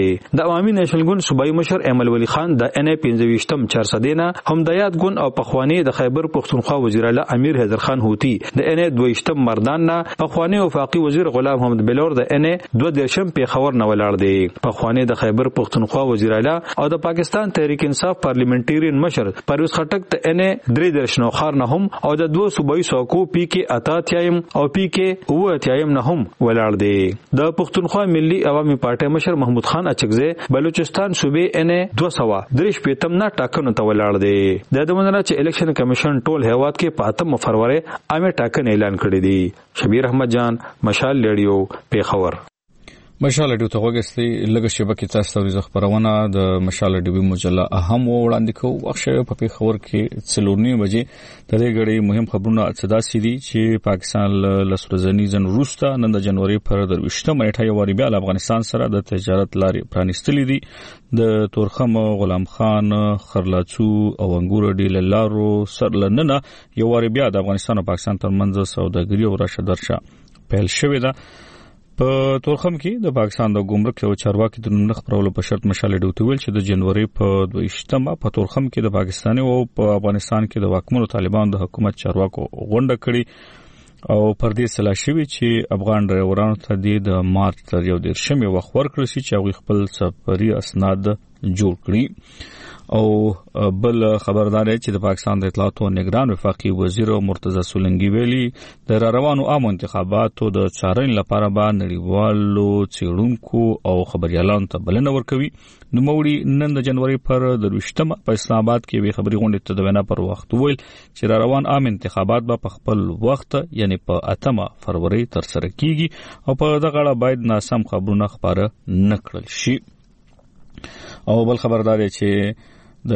د عوامي نېشنل ګوند صوبایي مشر ایمل ولی خان د ان ای پنځه ویشتم چارسدینا هم د یاد ګوند او پخوانی د خیبر پختونخوا وزیر اعلی امیر حیدر خان هوتی د ان ای دویشتم مردان نه پخوانی وفاقي وزیر غلام محمد بلور د ان ای دوه دیشم په خبر نه ولاړ دی. پخوانی د خیبر پختونخوا وزیر اعلی او د پاکستان تحریک انصاف پارلیمنټریان مشر پرویز خټک د ان ای درې درشنو خار نه هم او د دوه صوبایي سوکو پی کې اتاتایم او پی کې اواتایم نه هم ولاړ دی. د پختونخوا ملي عوامي پارټي مشر محمود خان اچکزه بلوچستان صوبې ان ای دوه سوه درش پیتم نه ټاکنو ته ولاړ دی. د دمنه چې الیکشن کمیشن ټول هیواد کې په اتم فروری عامه ټاکنې اعلان کړې دي. شبیر احمد جان، مشال ریډیو، پیښور.
مشال ډیو ته وګستې لږه شبکې تاسو ته خبرونه د مشال ډیو مجله اهم وړاندې کوو. وخت په پیښور کې څلورنی بجې د دې غړي مهم خبرونه اڅدا سيدي چې پاکستان له سورزنی زن روستا نن د جنوري پر درويشته منټه یو وری بیا افغانستان سره د تجارت لارې پرانستلې دي. د تورخم غلام خان خرلاچو او انګور ډیل لارو سرلننه یو وری بیا د افغانستان او پاکستان ترمنځ سوداګري او راشه درشه پیل شوې ده. په تورخم کې د پاکستان د ګمرک او چارواکي د نخ پرولو په شرط مشال ډیوټ ویل چې د جنوري په دویشتمه په تورخم کې د پاکستاني او په افغانستان کې د واکمنو طالبان د حکومت چارواکو غونډه کړي او پر دې سلا شوی چې افغان ډرایورانو ته د مارچ تر یو دیرشمې وخت ورکړل شي چې هغوی خپل سفري اسناد جوړ کړي. او بل خبردار چې د پاکستان د اطلاعات او نگران وفاقي وزیر مرتضی سولنګي ویلي د روانو عام انتخاباتو د څارنې لپاره به نړیوالو څېړونکو او خبريالانو ته بلنه ورکوي. نو موړي نن د جنوري پر درويشتمه په اسلام آباد کې وی خبري غونډه ته د وینا پر وخت ویل چې روان عام انتخابات به په خپل وخت یعنی په اتمه فروری تر سره کیږي او په دغه اړه باید ناسم خبرونه خبره نه کړل شي. او بل خبردار چې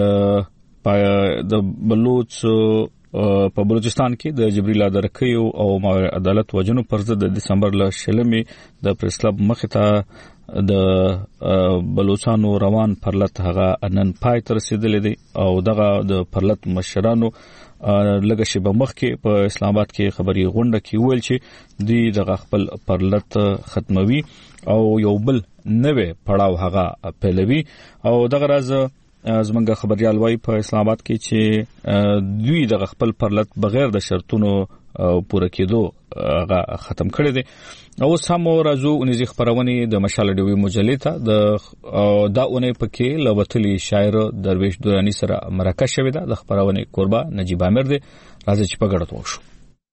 د د بلوچ په بلوچستان کې د جبريل درکیو او عدالت وجنو پر ضد د دسمبر ل شلمې د پریس کلب مخ ته د بلوچستانو روان پرلط هغه نن پای تر رسیدلې دي او دغه د پرلط مشرانو لږه شی په مخ کې په اسلام آباد کې خبري غونډه کې ویل چې دوی دغه خپل پرلط ختموي او یو بل نوې پړاو هغه پیلوي. او دغه راز زمونږ خبريال وای په اسلام آباد کې چې دوی د خپل پرلط بغیر د شرطونو پوره کېدو هغه ختم کړی دي. او سمو راځو انځي خبرونه د مشال ډیوی مجلې ته د دا اونې پکې لوتلی شاعر درویش دورانی سره مرکه شوې ده. د خبرونه قربا نجیب امیر دی. راځي چې په ګډه وشو.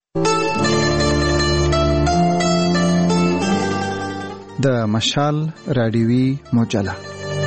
د مشال رادیوي مجله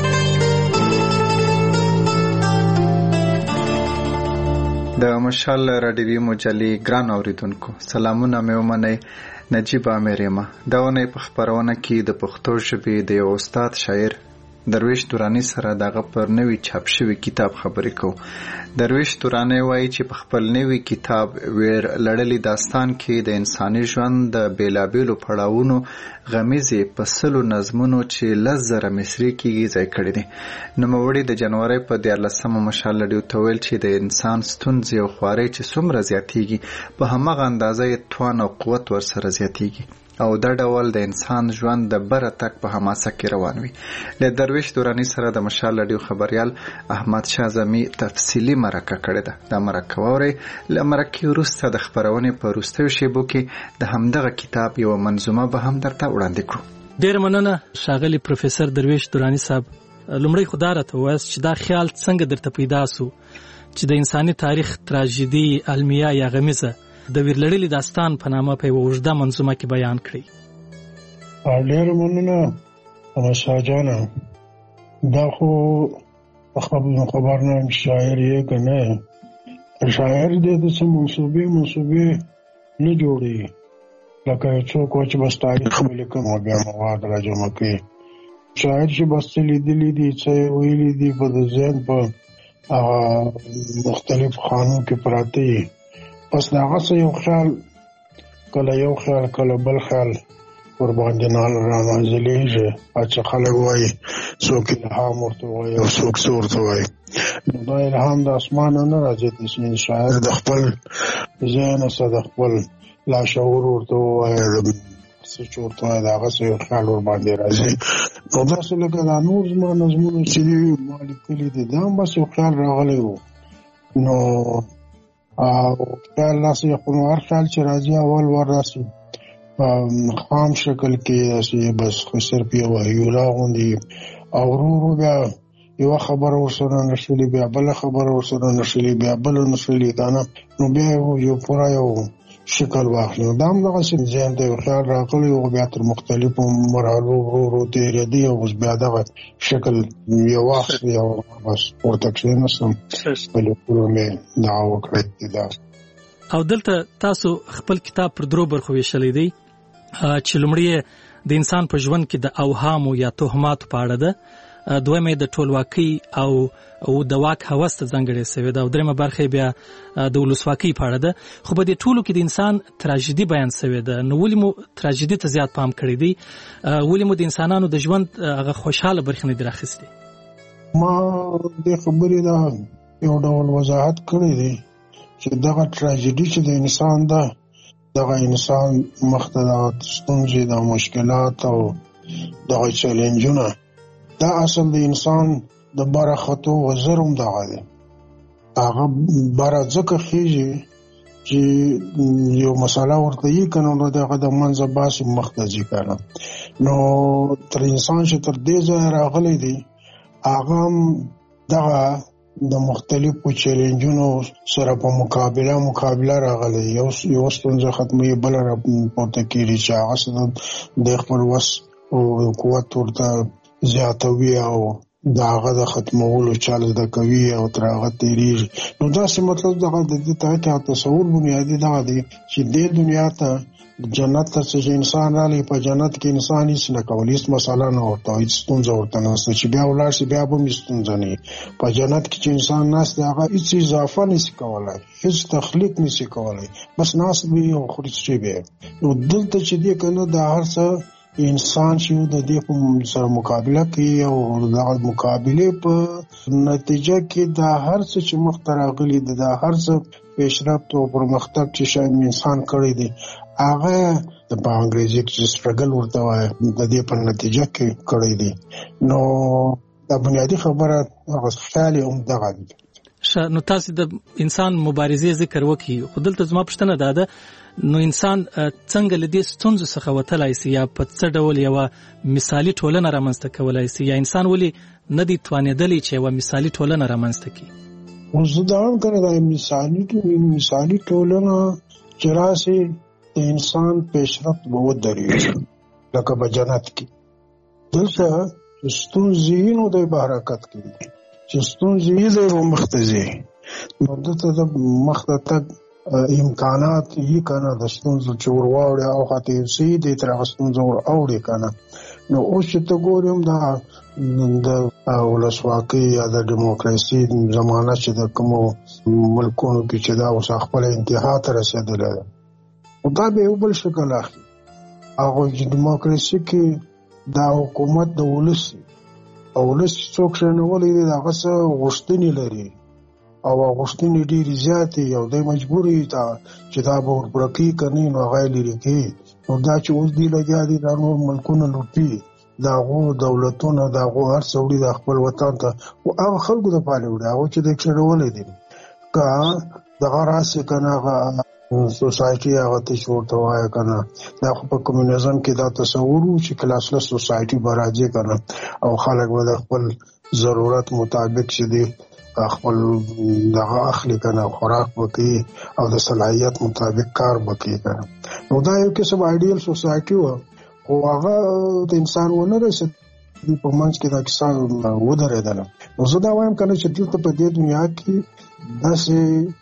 د مشال رادیوي مجلې ګران اوریدونکو سلامونه مې ومنئ. نجیب امیر یم. دا ونې په خبرونه کې د پښتو ژبې د یو استاد شاعر درویش دورانی سره دغه پر نوی چاپ شوی کتاب خبرې کوو. درویش دورانی وایي چې په خپل نوی کتاب ویر لړلې داستان کې د انساني ژوند د بیلابیلو پړاوونو غمیزې په سلو نظمونو چې لس زره مصري کېږي ځای کړی دي. نوموړي د جنوري په دیارلسمه مشال ډیو ته ویل چې د انسان ستونزې او خوارۍ چې څومره زیاتېږي په همغه اندازه یې توان او قوت ورسره زیاتېږي او دا ډول د انسان ژوند د بره تک په حماسه کې روان وي. له درویش دورانی سره د مشال ډیو خبريال احمد شاه زمي تفصیلی مرکه کړې ده. دا مرکه ووري له مرکه وروسته د خبرونه په وروستیو شیبو کې د همدغه کتاب یو منظومه به هم درته وړاندې کړو.
ډیر مننه ښاغلي پروفیسور درویش دورانی صاحب. لومړی خدای راته وایي چې دا خیال څنګه درته پیدا سو چې د انساني تاریخ تراژیدي علمیه یا غمیزه د ویرلړلې داستان په نامه په وجوده منظومه کې بیان کړی.
ډېر مننه مشال جان. دا خو خبرنامه شاعر یې کنه شاعر دې د څه منصوبې منصوبې نه جوړي لکه څوک چې بس تاریخ ولیکم او بیا مواد راجمع کوي. شاعر چې بس لیدلې دي څه ویلي دي په ځین په مختلف خانو کې پراته دي. پس دا غصه یو خیال کله یو خیال کله بل خیال ور باندې نال را نازلېږي. چې خلک وایي څوک الهام ورته وایي او څوک څه ورته وایي. نو دا الهام د اسمانه نه راځي. چې شاعر د خپل ذهن څخه د خپل لاشعور ورته وایي څه چې ورته وایي د هغه څه یو خیال ور باندې راځي. او داسې لکه دا نور زما نظمونه چې دي ما لیکلي دي دا هم بس یو خیال راغلی و نو او خیال داسې خو نو هر خیال چې راځي اول ور داسې خام شکل کې داسې بس خو صرف یو هیولا غوندې او ورو ورو بیا یوه خبره ورسره نشلي بیا بله خبره ورسره نشلي بیا بله نشلي که نه نو بیا یو پوره یو شکل واخلي نو دا هم دغسې ذهن ته یو خیال راغلی او بیا تر مختلفو مرحلو ورو ورو تېرېدي او اوس بیا دغه شکل یې واخلي او بس ورته کښېنستم په لیکلو مې دغه وکړی دا
او دلته تاسو خپل کتاب پر درو برخو ویشلی دی چې لومړی د انسان په ژوند کې د اوهامو یا تهماتو په اړه ده، دویمه د ټولواکۍ او او د واک هوس ته ځانګړې شوې ده او دریمه برخه بیا د ولسواکۍ په اړه ده. خو په دې ټولو کې د انسان تراژیدي بیان شوې ده، نو ولې مو تراژیدي ته زیات پام کړی دی؟ ولې مو د انسانانو د ژوند هغه خوشحاله برخې نه دي راخیستې؟
ما دې خبرې دا یو ډول وضاحت کړی دی چې دغه تراژیدي چې د انسان ده دغه انسان مخته د ستونزې د مشکلات او دغه چیلنجونه دا اصل د انسان د بره خطو وزر هم دغه دی. هغه بره ځکه خیږي چې یو مسله ورته یي که نه نو دغه د منځه باسي مخته ځي که نه نو تر انسان چې تر دې ځایه راغلی دی هغه هم دغه د مختلفو چیلنجونو سره په مقابله مقابله راغلی یو یو ستونزه ختموي بله راپورته کېږي چې هغه څه د خپل وس او قوت ورته زیاتوي او د هغه د ختمولو چل زده کوي او تر هغه تېرېږي. نو داسې مطلب دغه د دې ته تصور بنیادي دغه دی چې دې دنیا ته جنت ته چې انسان رالی په جنت کې انسان هیڅ نه کولی، هیڅ مسله نه ورته هیڅ ستونزه ورته نشته چې بیا ولاړ شي بیا به هم ستونزه نه وي. په جنت کې چې انسان ناست دی هغه هیڅ اضافه نشي کولی، هیڅ تخلیق نشي کولی، بس ناست وي او خوري څه بیا. نو دلته چې دی که نه د هر څه انسان چې د دې په سره مقابله کوي او د مقابلې په نتیجه کې د هر څه چې مخته راغلي د هر څه پیشرفت او پرمختګ چې شاید انسان کړی دی هغه د په انګریزي کې سټرګل ورته وایي د دې په نتیجه کې کړی دی. نو د بنیادي خبره هغه خیال هم دغه دی.
نو تاسو د انسان مبارزې ذکر وکړي خو دلته زما پوښتنه دا ده نو انسان څنګه له دې ستونزو څخه وتلای شي یا په څه ډول یوه مثالي ټولنه رامنځته کولی شي یا انسان ولې نه دی توانېدلی چې یوه مثالي ټولنه رامنځته کړي؟
اوس زه دا هم که نه دا مثالي مثالي ټولنه چې راشي د انسان پیشرفت به ودرېږي لکه په جنت کې. دلته ستونزې وي نو دی به حرکت کوي، چې ستونزې وي دی به مخته ځي. نو دلته د مخته تګ امکانات یې که نه د ستونزو چې ور واوړي او خاطر یې دی تر هغه ستونزو ور اوړي که نه. نو اوس چې ته ګورې هم د ولسواکۍ یا د ډیموکراسي زمانه چې د کومو ملکونو کې چې دا اوس خپله انتها ته رسېدلی ده نو دا به یو بل شکل اخلي. هغوی چې ډیموکراسي کې دا حکومت د ولس او ولس چې څوک شنولی دی د هغه څه غوښتنې لري او غوښتنې ډېرې زیاتې او دی مجبور وي چې دا به ورپوره کوي که نه نو هغه یې لرې کوي. نو دا چې اوس دوی لګیا دي دا نور ملکونه لوټي د هغو دولتونه د هغو هر څه وړي د خپل وطن ته خو هغه خلکو دپاره وړي هغو چې دی کښېنولی دي که دغه راسي که نه هغه سوسایټي هغه ته چې ورته وایه که نه دا خو په کمیونیزم کې دا تصور و چې کلاسلس سوسایټي به راځي که نه او خلک به د خپل ضرورت مطابق چې دی خپل دغه اخلي که نه خوراک به کوي او د صلاحیت مطابق کار به کوي که نه. نو دا یو قسم آیډیل سوسایټي وه خو هغه د انسان ونه رسېد په منځ کې دا کیسه ودرېدله. نو زه دا وایم که نه چې دلته په دې دنیا کې داسې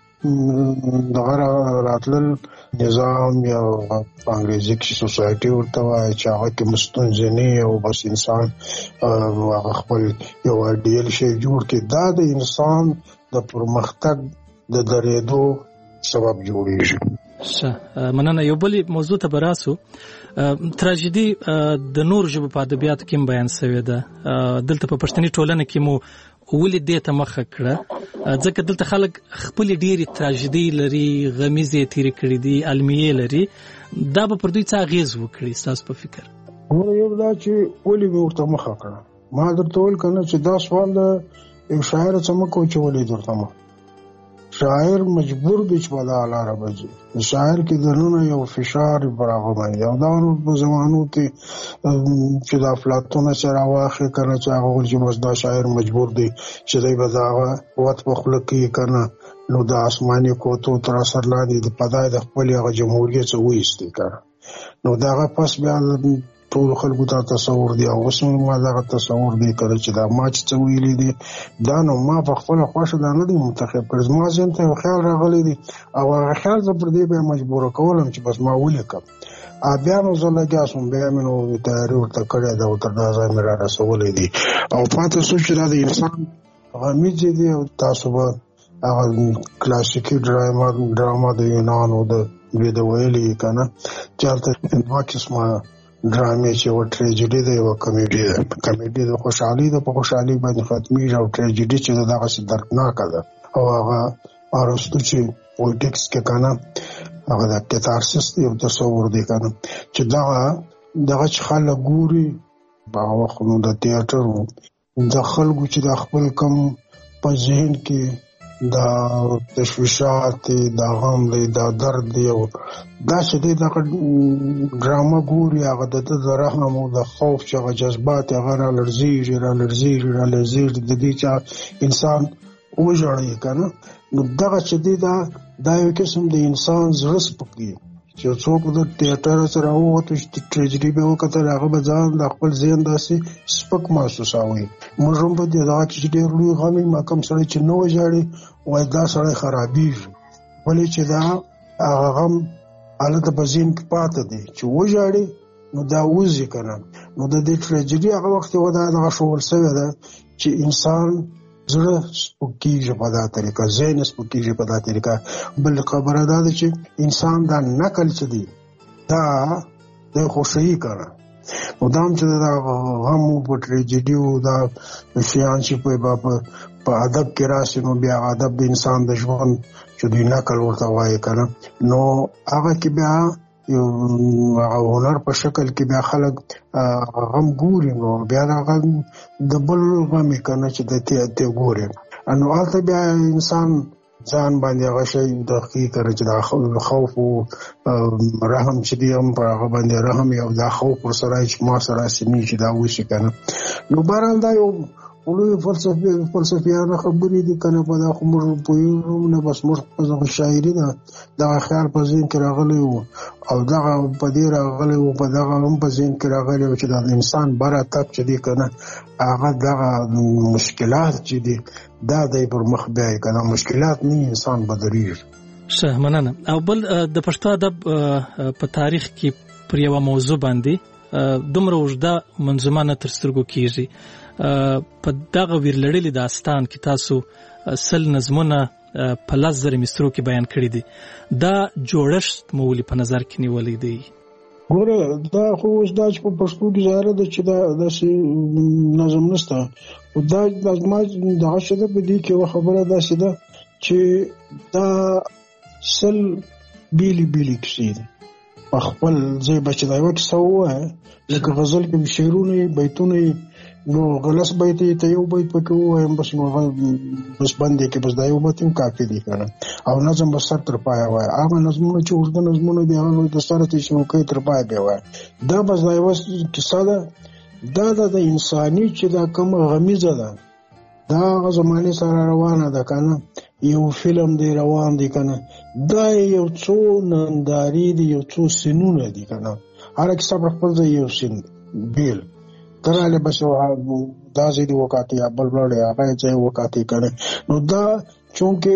دغه راتلل نظام یا په انګریزي کې سوسایټي ورته وایي چې هغه کې ستونزې نه او بس انسان هغه خپل یو آیډیل شی جوړ کړي دا د انسان د پرمختګ د درېدو سبب جوړېږي.
مننه. یو بل موضوع ته به راسو. تراژیدي د نور ژبو په ادبیاتو کې هم بیان شوې ده. دلته په پښتني ټولنه کې مو ولې دې ته مخه کړه ځکه دلته خلک خپلې ډېرې تراژیدي لري، غمیزې تېرې کړي دي، المیې لري. دا به پر دوی څه اغېز وکړي ستاسو په فکر؟
ګوره یو دا چې ولې مې ورته مخه کړه، ما درته ویل که نه چې دا سوال د یو شاعر څه مه کوو چې ولې درته مخ. شاعر مجبور دی چې په دا لاره بځي. د شاعر کې دننه یو فشار پر هغه باندې، او دا نور په زمانو کې چې د افلاطون چې راواخلې که نه چې هغه ویل چې بس دا شاعر مجبور دی چې دی به د هغه وت په خوله کښي که نه، نو د آسماني کوتو تر اثر لاندې په دا د خپلې هغه جمهوریت څه وایستې که نه، نو د هغه پس بیا ټول خلکو ته تصور دی، او اوس ما دغه تصور دی کړی چې دا ما چې څه ویلي دي دا نو ما په خپله خوښه دا نه دی منتخب کړی، زما ذهن ته یو خیال راغلی دی او هغه خیال زه پر دې بیا مجبوره کولم چې بس ما ولیکم. بیا نو زه لګیا سوم، بیا مې نو تیاري ورته کړې ده او تر دا ځای مې را رسولی دی، او پاتې شو چې دا د انسان غمیز دی. او تاسو به هغه کلاسیکي ډراما ډراما د یونانو د دوی د ویلي که نه چې هلته دوه قسمه ډرامې چې یوه ټریجډي ده یوه کمیډي ده. کمیډي د خوشحالي ده، په خوشحالي باندې ختمیږي، او ټریجډي چې ده دغسې دردناکه ده. او هغه ارسطو چې پویټکس کې که نه هغه د کتارسس یو تصور دی که نه چې دغه دغه چې خلک ګوري په هغه وخت نو د تیاتر د خلکو چې د خپل کم په ذهن کې دا تشویشات دی، دا غم دی، دا درد دی، او دا چې دی دغه ډرامه ګوري هغه د ده د رحم او د خوف چې هغه جذبات هغه را لړزېږي را لړزېږي را لړزېږي د دې چې انسان وژړوي که نه، نو دغه چې دی دا دا یو قسم د انسان زړه سپکوي چې څوک د تیاتر سره ووتو چې ټریجډي به وکتل هغه به ځان د خپل ذهن داسې سپک محسوسوي. موږ هم په دې دغه چې ډېر لوی غم وي، ما کوم سړی چې نه وژاړي وایي دا سړی خرابېږي، ولې چې دا هغه غم هلته په ذهن کې پاته دی چې وژاړي نو دا وځي که نه. نو د دې ټریجډي هغه وخت یوه دا دغه ښوول سوې ده چې انسان زړه سپکېږي په دا طریقه، ذهن سپکېږي په دا طریقه. بل خبره دا ده چې انسان دا نقل چې دی دا د خوښوي که نه، نو دا هم چې دا غم و په ټریجډي و دا شیان چې په ادب کې راشي، نو بیا ادب د انسان د ژوند چې دوی نقل ورته وایي که نه، نو هغه کې بیا یو هنر په شکل کې بیا خلک غم ګوري، نو بیا هغه د بل غم یې که نه چې د ته ګوري، نو هلته بیا انسان ځان باندې هغه شی دقیق کړي چې دا خوف او رحم چې دی هم په هغه باندې رحم او دا خوف ورسره چې ما سره سني چې دا وشي که نه. نو بهرحال دا یو لوی فلسفي فلسفیانه خبرې دي که نه، په دا خو موږ پوهېږو نه، بس موږ په دغه شاعري ده دغه خیال په ذهن کې راغلی و او دغه په دې راغلی و، په دغه هم په ذهن کې راغلی و چې د انسان بره تب چې دی که نه هغه دغه مشکلات چې دي دا دی پر مخ بیایي که نه، مشکلات نه انسان به درېږي.
ښه مننه. او بل د پښتو ادب په تاریخ کې پر یوه موضوع باندې دومره اوږده منظومه نه تر سترګو کېږي. په دغه ویرلړلي داستان کې تاسو سل نظمونه په لس زره مصرو کې بیان کړي دي، دا جوړښت مو ولې په نظر کې نیولی دی؟
ګوره دا خو اوس دا چې په پښتو کې ظاهره ده چې دا داسې نظم نشته، دا زما دغه څه ده په دې کې یوه خبره داسې ده چې دا سل بیلې بیلې کیسې دي په خپل ځای به چې دا یوه کیسه ووایه لکه غزل کې شعرونه یې بیتونه یې نو غلس بیت ته یو بیت پکې ووایم بس نو بس باندې کې بس دا یو بیت هم کافي دی کنه، او نظم به سر تر پایه وای، هغه نظمونه چې اوږده نظمونه دي هغه د سره ته شنوکۍ تر پایه بیا وای. دا بس دا یوه کیسه ده، دا د انساني چې دا کومه غمیزه ده دا هغه زمانې سره روانه ده کنه، یو فلم دی روان دی کنه، دا یو څو نندارې دي، یو څو سینونه دي کنه، هر کیسه پر خپل ځای یو سین بیل تراله بس دا زیدی وکاتی بل بل هغه ځای وکاتی کنه. نو دا چونکه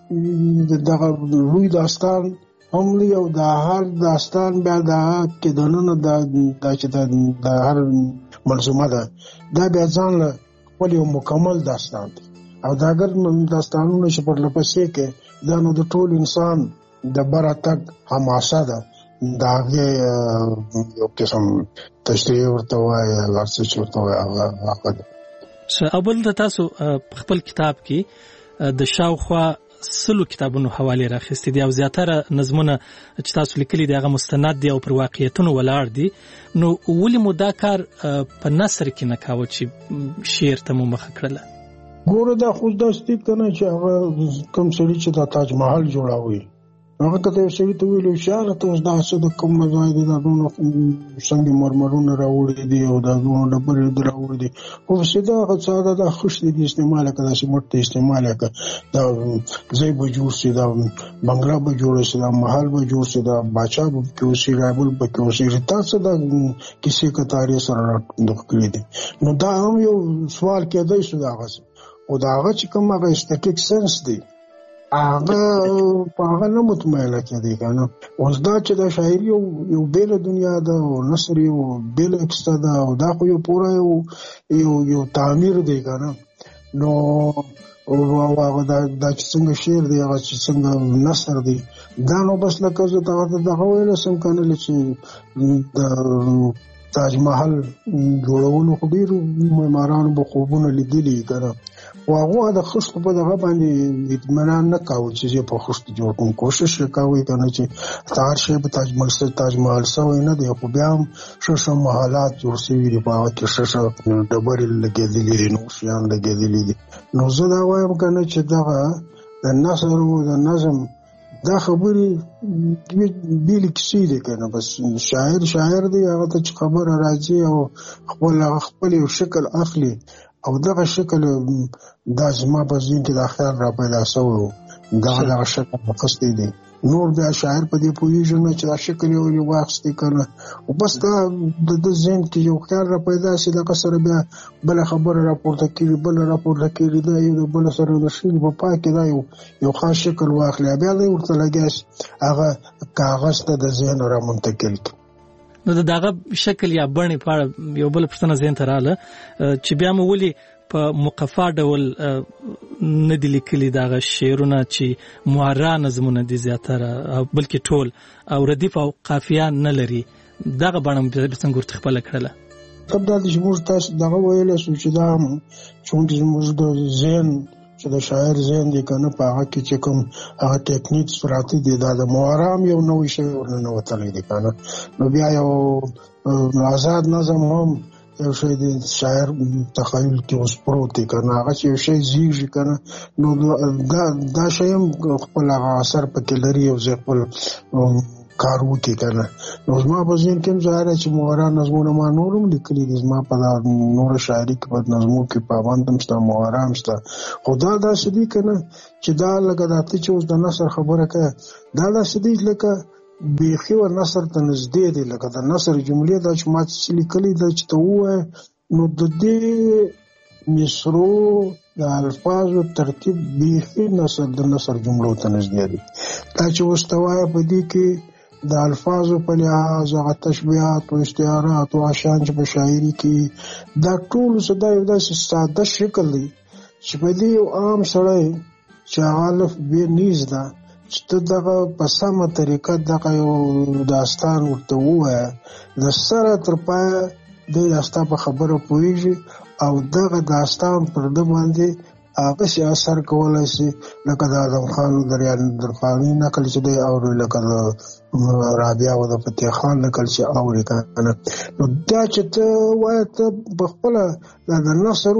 دغه لوی داستان هم یو د هر داستان بیا دا کې دنه دا چې د هر منظومه ده دا بیا ځان له خپل یو مکمل داستان دی، او دا اگر داستانونه چې پر لپسې کې دا نو د ټول انسان د بره تک حماسه ده، دا یو قسم تشریح ورته وایي هر څه چې ورته وایي هغه ده.
اول د تاسو خپل کتاب کې د شاوخوا سلو کتابونو حواله راخستې دي او زیاتره نظمونه چې تاسو لیکلي دي هغه مستند دي او پر واقعیتونو ولاړ دي. نو ولې مو دا کار په نثر کې نه کاوه چې شعر ته مو مخه کړله؟
ګوره دا خو داسې کنه چې هغه کوم سړي چې دا تاج محل جوړاوي هغه کته یو سړي ته ویلو چې ته اوس دا څه د کوم ځای دی دا نو څنګه مرمرونه راوړي دي او دا نو ډبرې دی راوړي دي خو سیده هغه څه دا خوش دي استعمال کړه چې مټ استعمال کړه دا ځای به جوړ شي دا بنگلا به جوړ شي دا محل به جوړ شي دا باچا به کوسي رابل به کوسي تاسو دا کسی کتاري سره دخلي دي. نو دا هم یو سوال کېدای شو دا غس او دا هغه چې کوم هغه استټیک سنس دی هغه په هغه نه مطمئنه کېدی کنه. اوس دا چې د شاعري یو یو بیل دنیا ده او نثر یو بیل اکستا ده او دا خو یو پوره یو یو یو تعمیر دی کنه. نو او هغه دا د څنګه شعر دی هغه چې څنګه نثر دی دا نو بس لکه زه دا د هویل سم کنه چې د تاج محل جوړولو خو ډېرو معمارانو به خوبونه لیدلي کنه او هغه د خښت په دغه باندې اطمینان نه کاوه چې په خښت جوړ کوم کوشش وکاوه کنه چې تار شی په تاج محل سره تاج محل سره نه دی خو بیا هم شش محلات جوړ شوي دي په هغه کې شش ډبرې لګېدلې دي نو شیان لګېدلې دي. نو زه دا وایم کنه چې دغه د نثر او د نظم دا خبرې بیل کسی دی کنه بس شاعر شاعر دی هغه ته چې خبره راځي او خپل خپل یو شکل اخلي او دغه شکل دا زما په ذهن کې د خیال را پیدا شوی دا دغه شکل مخستی دی. نور بیا شاعر په دې پوهیږي نه چې دا شکل یو یو واخستې کنه او بس دا د ذهن کې یو خیال را پیدا شي دغه سره بیا بل خبره راپورته کیږي بل راپورته کیږي دا یو بل سره د شي په پای کې دا یو یو خاص شکل واخلي بیا له ورته لګیږي هغه کاغذ ته د ذهن را منتقل کی.
نو دغه شکل یا بڼې په یو بل پښتنه ذهن ته رااله چې بیا مو ولي په مقفا ډول نه دي لیکلي دغه شعرونه چې معرا نظمونه دي زیاتره بلکې ټول او ردیف او قافیه نه لري دغه بڼه څنګه ورته خپله کړله؟
کله دا چې موږ تاسو دغه ویلی شو چې دا چونکې زموږ د ذهن چې د شاعر ذهن دی کنه په هغه کې چې کوم هغه ټیکنیک پراته دي دا د معرا هم یو نوی شی ورننوتلی دی کنه. نو بیا یو آزاد نظم هم یو شی د شاعر تخیل کې اوس پروت دی کنه هغه چې یو شی زیږي کنه نو دا دا شی هم خپل هغه اثر پکې لري او زه خپل کار وکړي کنه. نو زما په ذهن کې هم ظاهره چې معرا نظمونه ما نور هم لیکلي دي زما په نور شاعري کې په نظمو کې پابند هم شته معرا هم شته خو دا داسې دي کنه چې دا لکه دا ته چې اوس د نثر خبره کوه دا داسې دي لکه بیخي و نثر ته نږدې دی لکه د نثر جملې دا چې ما چې لیکلي دا چې ته ووایې نو د دې مصرو د الفاظو ترتیب بیخي نثر د نثر جملو ته نږدې دی. دا چې اوس ته وایه په دې کې د الفاظو په لحاظ هغه تشبیهات او استعارات او اشعار چې په شاعري کې دا ټول څه دا یو داسې ساده شکل دی چې په دې یو عام سړی چې هغه الف بې نیز ده چې ته دغه په سمه طریقه دغه یو داستان ورته ووایه د سره تر پایه دی داستا په خبره پوهېږي او دغه داستان پر ده باندې هغه شي اثر کولی شي لکه د اعظم خان دریان درخاني نقل چې دی اوري لکه د رابعه او د فتح خان نقل چې اوري کنه. نو دا چې ته وایه ته پخپله د نثر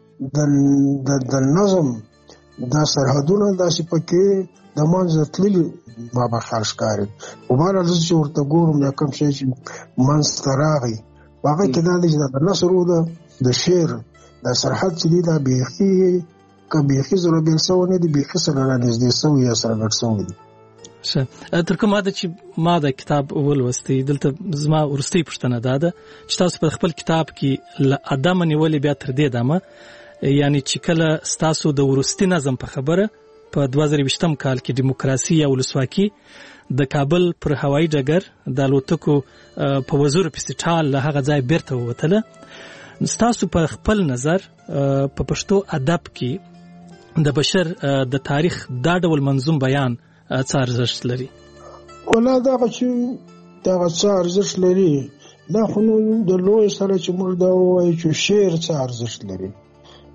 د نظم دا سرحدونه داسې پکې د منځه تللي ما به خیال ښکاري خو بهرحال زه چې ورته ګورم دا کوم شی چې منځته راغی په هغه کې دا دی چې د نثر او د شعر دا سرحد چې دی دا بیخي که بیخي سره بېل سوی نه دي بیخي سره رانږدې سوی یا سره ګډ سوی دي.
ښه تر کومه حده چې ما د کتاب ولوستی دلته زما وروستۍ پوښتنه دا ده چې تاسو په خپل کتاب کې له ادمه نیولې بیا تر دې دمه یعنی چې کله ستاسو د وروستي نظم په خبره په دوه زره یوویشتم کال کې دیموکراسي یا ولسواکي د کابل پر هوایي ډګر د الوتکو په وزور پسټال له هغه ځای بیرته ووتله. ستاسو په خپل نظر په پښتو ادب کې د بشر د تاریخ دا ډول منظوم بیان څه ارزښت لري؟
ولا دغه چې دغه څه ارزښت لري دا خو نو د لوی سره چې موږ دا ووایو چې شعر څه ارزښت لري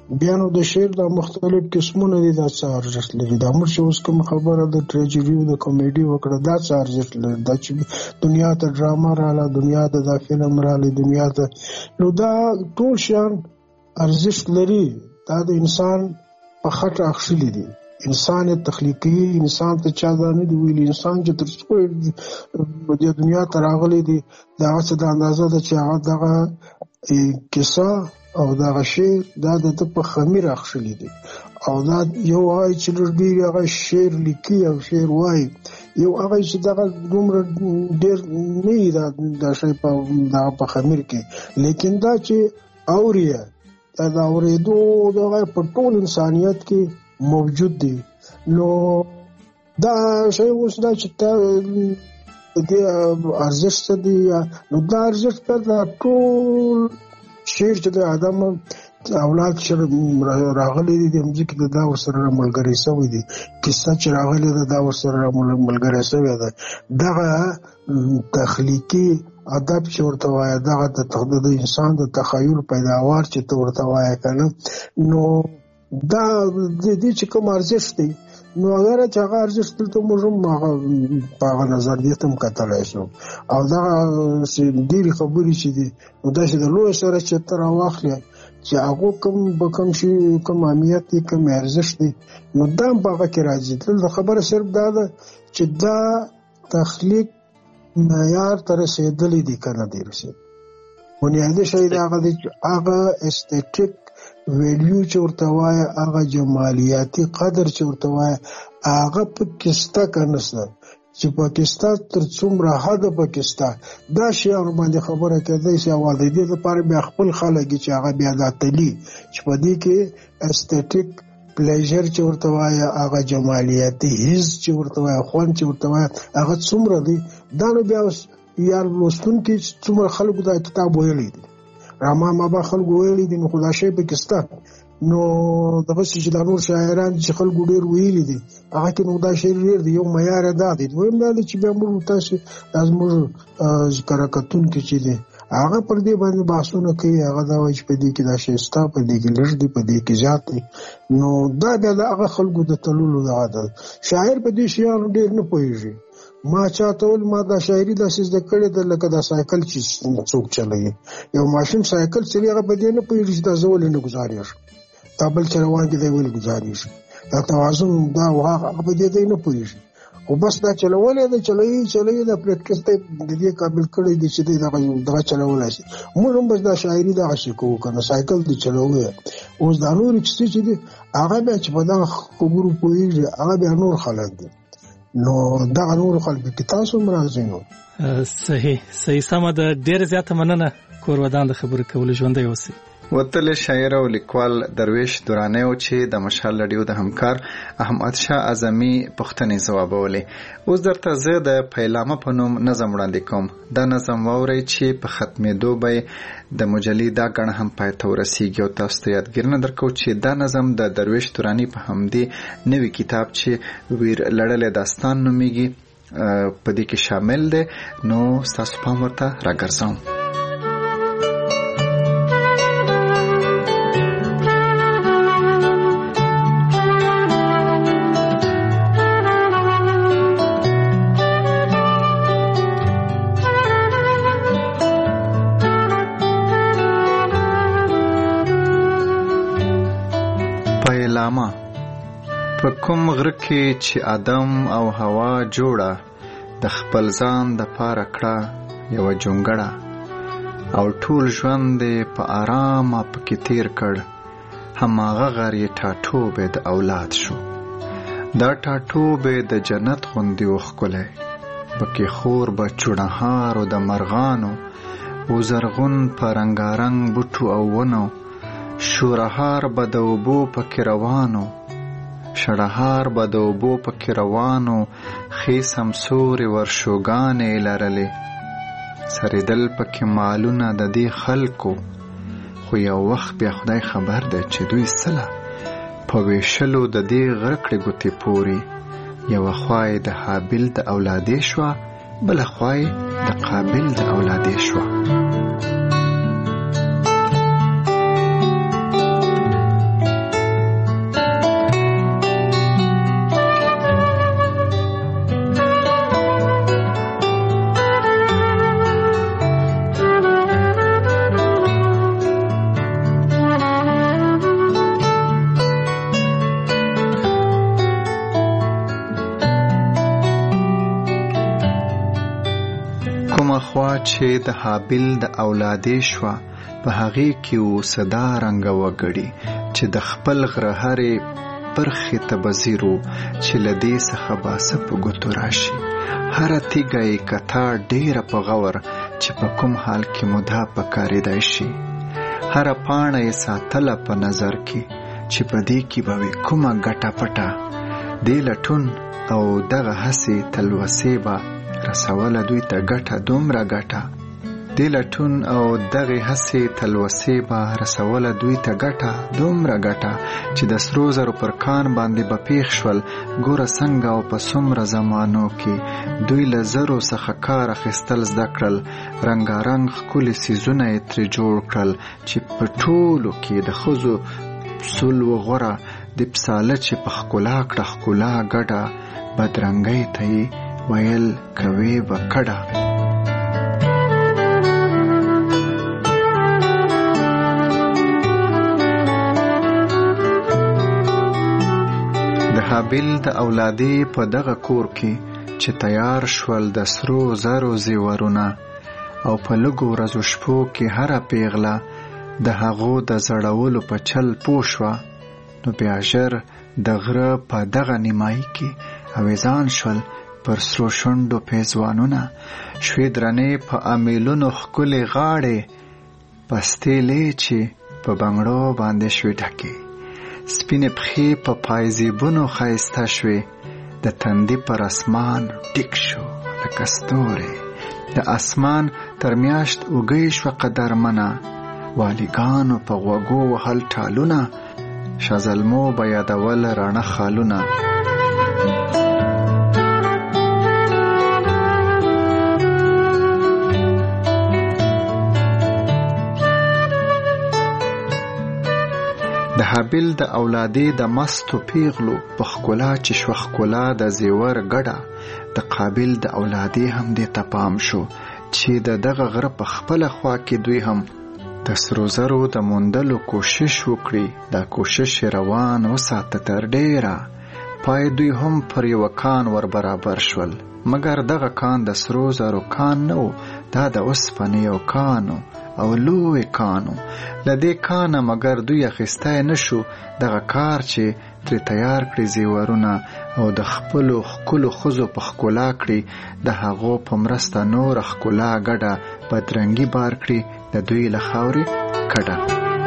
بیا نو د شعر د مختلف قسمونه دي، دا څه ارزښت لري. دا موږ چې اوس کوم خبره د ټریجډي او د کامیډي وکړه، دا څه ارزښت لري. دا چې دنیا ته ډراما رااله، دنیا ته دا فلم رااله، دنیا ته، نو دا ټول شیان ارزښت لري. دا د انسان په خټه اخښلي دي. انسان تخلیقي، انسان ته چا دا نه دی ویلي. انسان چې تر څو د دنیا ته راغلی دی، دا هغه څه د اندازه ده چې هغه دغه کیسه او دغه شعر دا د ده په خمیر اخښلي دي. او دا یو وایي چې لږ ډېر هغه شعر لیکي او شعر وایي، یو هغه چې دغه دومره ډېر نه وي دا شی په دغه په خمیر کې، لیکن دا چې اوري دا د اورېدو دغه په ټول انسانیت کې موجود دی. نو دا شی اوس دا چې تا دې ارزښت دی، نو دا ارزښت پر دا ټول شعر چې د آدم اولاد چې راغلی دي د مځکې د دا ورسره ملګری شوی دی، کیسه چې راغلی ده دا ورسره ملګری شوی ده. دغه تخلیقي ادب چې ورته وایه، دغه د انسان د تخیل پیداوار چې ته ورته وایه که نه، نو دا د دې چې کوم ارزښت دی، نو اگر چې هغه ارزښت دلته موږ هم هغه په هغه نظریې ته هم کتلی شو. او دغه ډېرې خبرې چې دي، نو داسې د لویو سره چې ته راواخلې چې هغو کوم به کوم شي کوم اهمیت دی، کوم ارزښت دی، نو دا هم په هغه کې راځي. دلته خبره صرف دا ده چې دا تخلیق معیار ته رسېدلی دی که نه دی رسېدلی. بنیادي شی د هغه دی چې هغه استیټیک ویلیو چې ورته وایه، هغه جمالیاتي قدر چې ورته وایه، هغه پکې شته که نشته. چې پاکستان تر څومره حده پاکستان دا شیانو باندې خبره کېدای شي، او د دې لپاره بیا خپل خلک چې هغه بیا دا تلي چې په دې کې استیټیک پلیژر چې ورته وایه، هغه جمالیاتي حس چې ورته وایه، خوند چې ورته وایه، هغه څومره دی. دا نو بیا یا لوستونکي څومره خلکو دا کتاب ویلی دی، راما مابا خلکو ویلی دي، نو خو دا شی پاکستان. نو دغسې چې دا نور شاعران چې خلکو ډېر ویلي دي، هغه کې نو دا شعر ډېر دی. یو معیار دا دی. دویم دا دی چې بیا موږ تاسې دا زموږ کره کتونکي چې دی، هغه پر دې باندې بحثونه کوي. هغه دا وایي چې په دې کې دا شی شته، په دې کې لږ دی، په دې کې زیات دی. نو دا بیا د هغه خلکو د تللو دغه ده. شاعر په دې شیانو ډېر نه پوهېږي. ما چاته ول ما دا شاعري داسې زده کړې ده لکه دا سایکل چې څوک چلوي. یو ماشوم سایکل چلوي، هغه په دې نه پوهېږي چې دا زه ولې نه ګزارېږم، دا بل چې روان کې دی ولې ګزارېږي، دا توازن دا هغه په دې دی نه پوهېږي. خو بس دا چلولی دی، چلوي چلوي دا پریکټس ته د دې قابل کړی دی چې دی دغه چلولی شي. موږ هم بس دا شاعري دغسې کوو که نه، سایکل دی چلوي. اوس دا نورې کیسې چې دي، هغه بیا چې په دغه خبرو پوهېږي، هغه بیا نور خلک دي. نو دغه نور خلکو کې تاسو هم راځئ. نو
صحیح صحیح سمه ده. ډېره زیاته مننه کورودان د خبرو کولو ژوندی اوسئ.
وتل شاعر او لیکوال درویش درانی او چې د مشال رادیو د همکار احمد شاه اعظمي پوښتنې ځوابولې. اوس درته زه د پیلامه په نوم نظم وړاندې کوم. دا نظم واورئ چې په ختمېدو به د مجلې دا ګڼه هم پای ته ورسیږي. او تاسو ته یادګیرنه درکو چې دا نظم د درویش درانی په همدې نوي کتاب چې ویر لړلې داستان نومیږي په دې کې شامل دی. نو ستاسو پام ورته راګرځوم. په کوم غره کې چې آدم او حوا جوړه، د خپل ځان د پاره کړه یوه جونګړه، او ټول ژوند په آرامه پکې تیر کړ، هماغه غر یې ټاټوبی د اولاد شو. دا ټاټوبی د جنت غوندې و ښکلی، پکې خور به چوڼهارو د مرغانو، و زرغون په رنګارنګ بوټو او ونو، شورهار به د اوبو پکې روانو، شړهار به د اوبو پکې روانو، ښې سمسورې ورشوګانې لرلې، سریدل پکې مالونه د دې خلکو. خو یو وخت بیا خدای خبر دی چې دوی سله په ویشلو د دې غره کړې ګوتې پورې، یوه خوا یې د حابل د اولادې شوه، بله خوا یې د قابل د اولادې شوه. کومه خوا چې د حابیل د اولادې شوه په هغې کې و صدا رنګه وګړي چې د خپل غره هرې برخې ته به ځیرو چې له دې څخه به څه په ګوتو راشي. هره تیږه یې کتا ډېره په غور چې په کوم حال کې مو دا پکارېدای شي. هره پاڼه یې ساتله په نظر کې چې په دې کې به وي کومه ګټه پټه. دې لټون او دغه هسې تلوسې به رسوله دوی ته ګټه دومره ګټه. دې لټون او دغه هسې تلوسې به رسوله دوی ته ګټه دومره ګټه چې د سرو زرو پر کان باندې به پیښ شول. ګوره څنګه او په څومره زمانو کې دوی له زرو څخه کار اخیستل زده کړل. رنګارنګ ښکلي څیزونه یې ترې جوړ کړل چې په ټولو کې د ښځو سول و غوره د پساله چې په ښکلا کړه ښکلا ګډه. بدرنګۍ ته یې ویل کوې به کډه. د حابیل د اولادې په دغه کور کې چې تیار شول د سرو زرو زیورونه او په لږو ورځو شپو کې هره پیغله د هغو د زړولو په چل پوه شوه. نو بیا ژر د غره په دغه نیمایي کې اویزان شول پر سرو شونډو پیزوانونه. شوې درنې په امیلونو ښکلې غاړې پستېلې چې په بنګړو باندې شوې ډکې. سپینې پښې په پایزیبونو ښایسته شوې. د تندي پر اسمان ټیک شو لکه ستورې. د اسمان تر میاشت اوږۍ شوه قدرمنه. والیګانو په غوږو وهل ټالونه. شازلمو به یادول رڼه خالونه. د حابیل د اولادې د مستو پیغلو په ښکلا چې شوه ښکلا د زیور ګډه. د قابل د اولادې هم دې ته پام شو چې د دغه غره په خپله خوا کې دوی هم د سرو زرو د موندلو کوشش وکړي. دا کوشش روان وساته تر ډېره. پای دوی هم پر یوه کان ور برابر شول. مګر دغه کان د سرو زرو کان نه و، دا د اوسپنې یو کانو او لوی کانو. له دې کانه مګر دوی اخیستی نه شو دغه کار چې ترې تیار کړي زیورونه او د خپلو ښکلو ښځو په ښکلا کړي. د هغو په مرسته نوره ښکلا ګډه بدرنګي بار کړي د دوی له خاورې کډه.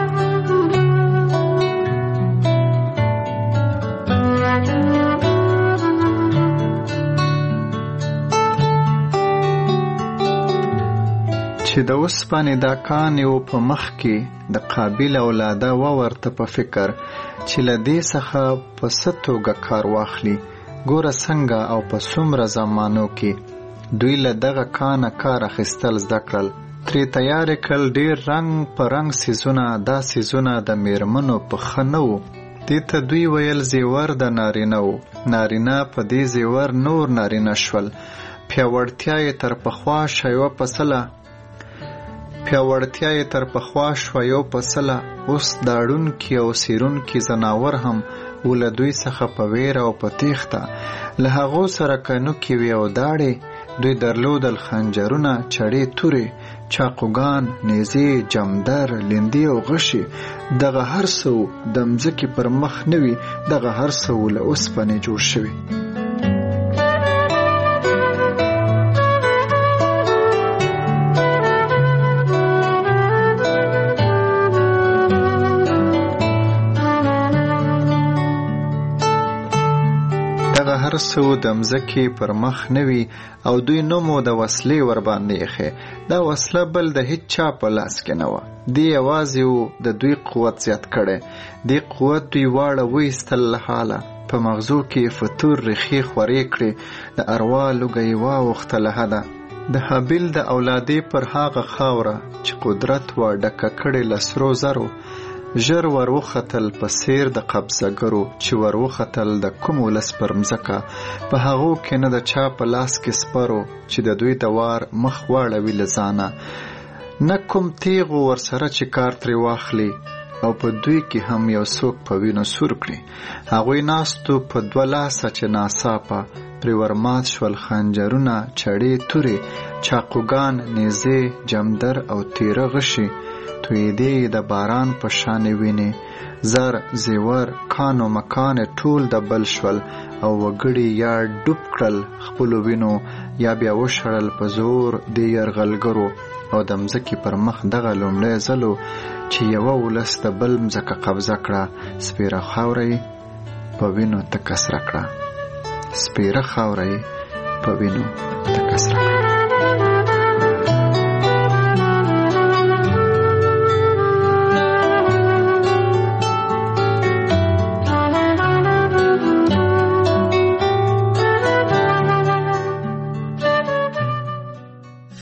چې د اوسپنې دا کان یو په مخ کې د قابل اولاده و ورته په فکر چې له دې څخه په څه توګه کار واخلي. ګوره څنګه او په څومره زمانو کې دوی له دغه کانه کار اخیستل زده کړل. ترې تیار کړل ډېر رنګ په رنګ څیزونه. دا څیزونه د میرمنو په ښه نه وو. دې ته دوی ویل زیور د نارینه وو. نارینه په دې زیور نور نارینه شول. پیاوړتیا یې تر پخوا شوه پسله پیاوړتیا یې تر پخوا شوه یو پسله. اوس داړونکي او سیرونکي زناور هم و له دوی څخه په ویره او په تیښته. له هغو سره کنوکې وې او داړې. دوی درلودل خنجرونه، چړې، تورې، چاقوګان، نیزې، جمدر، لیندې او غشي. دغه هر څه د مځکې پر مخ نه وي. دغه هر څه له اوسپنې جوړ شوي. هر څه د مځکې پر مخ نه وي او دوی نومو د وسلې ور باندې ایښې. دا وسله بل د هیڅ چا په لاس کې نه وه. دې یوازې و د دوی قوت زیات کړی. دې قوت دوی واړه وایستل له حاله. په مغزو کې فتور ریښې خورې کړې. د اروا لوږه یې واوښته له حده. د حابیل د اولادې پر هغه خاوره چې قدرت وه ډکه کړې له سرو زرو، ژر ور وختل په سیر د قبضهګرو چې ور وختل د کوم ولس پر مځکه. په هغو کې نه د چا په لاس کې سپرو چې د دوی د وار مخ واړوي له ځانه، نه کوم تیغو ورسره چې کار ترې واخلي او په دوی کې هم یو څوک په وینو سور کړي. هغوی ناستو په دوه لاسه چې ناڅاپه پر ورمات شول خنجرونه چړې تورې چاقوګان نیزې جمدر او تیره غشي تویدې د باران په شان ویني زر زیور کانو مکان ټول د بل شول او وګړي یا ډوب کړل خپل وینو یا بیا وشړل په زور د يرغلګرو او د مځکې پر مخ دغه لومړی ځلو چې یوه ولس د بل مځکه قبضه کړه سپیره خاوره په وینو تکه سره کړه سپیره خاوره په وینو تکه سره کړه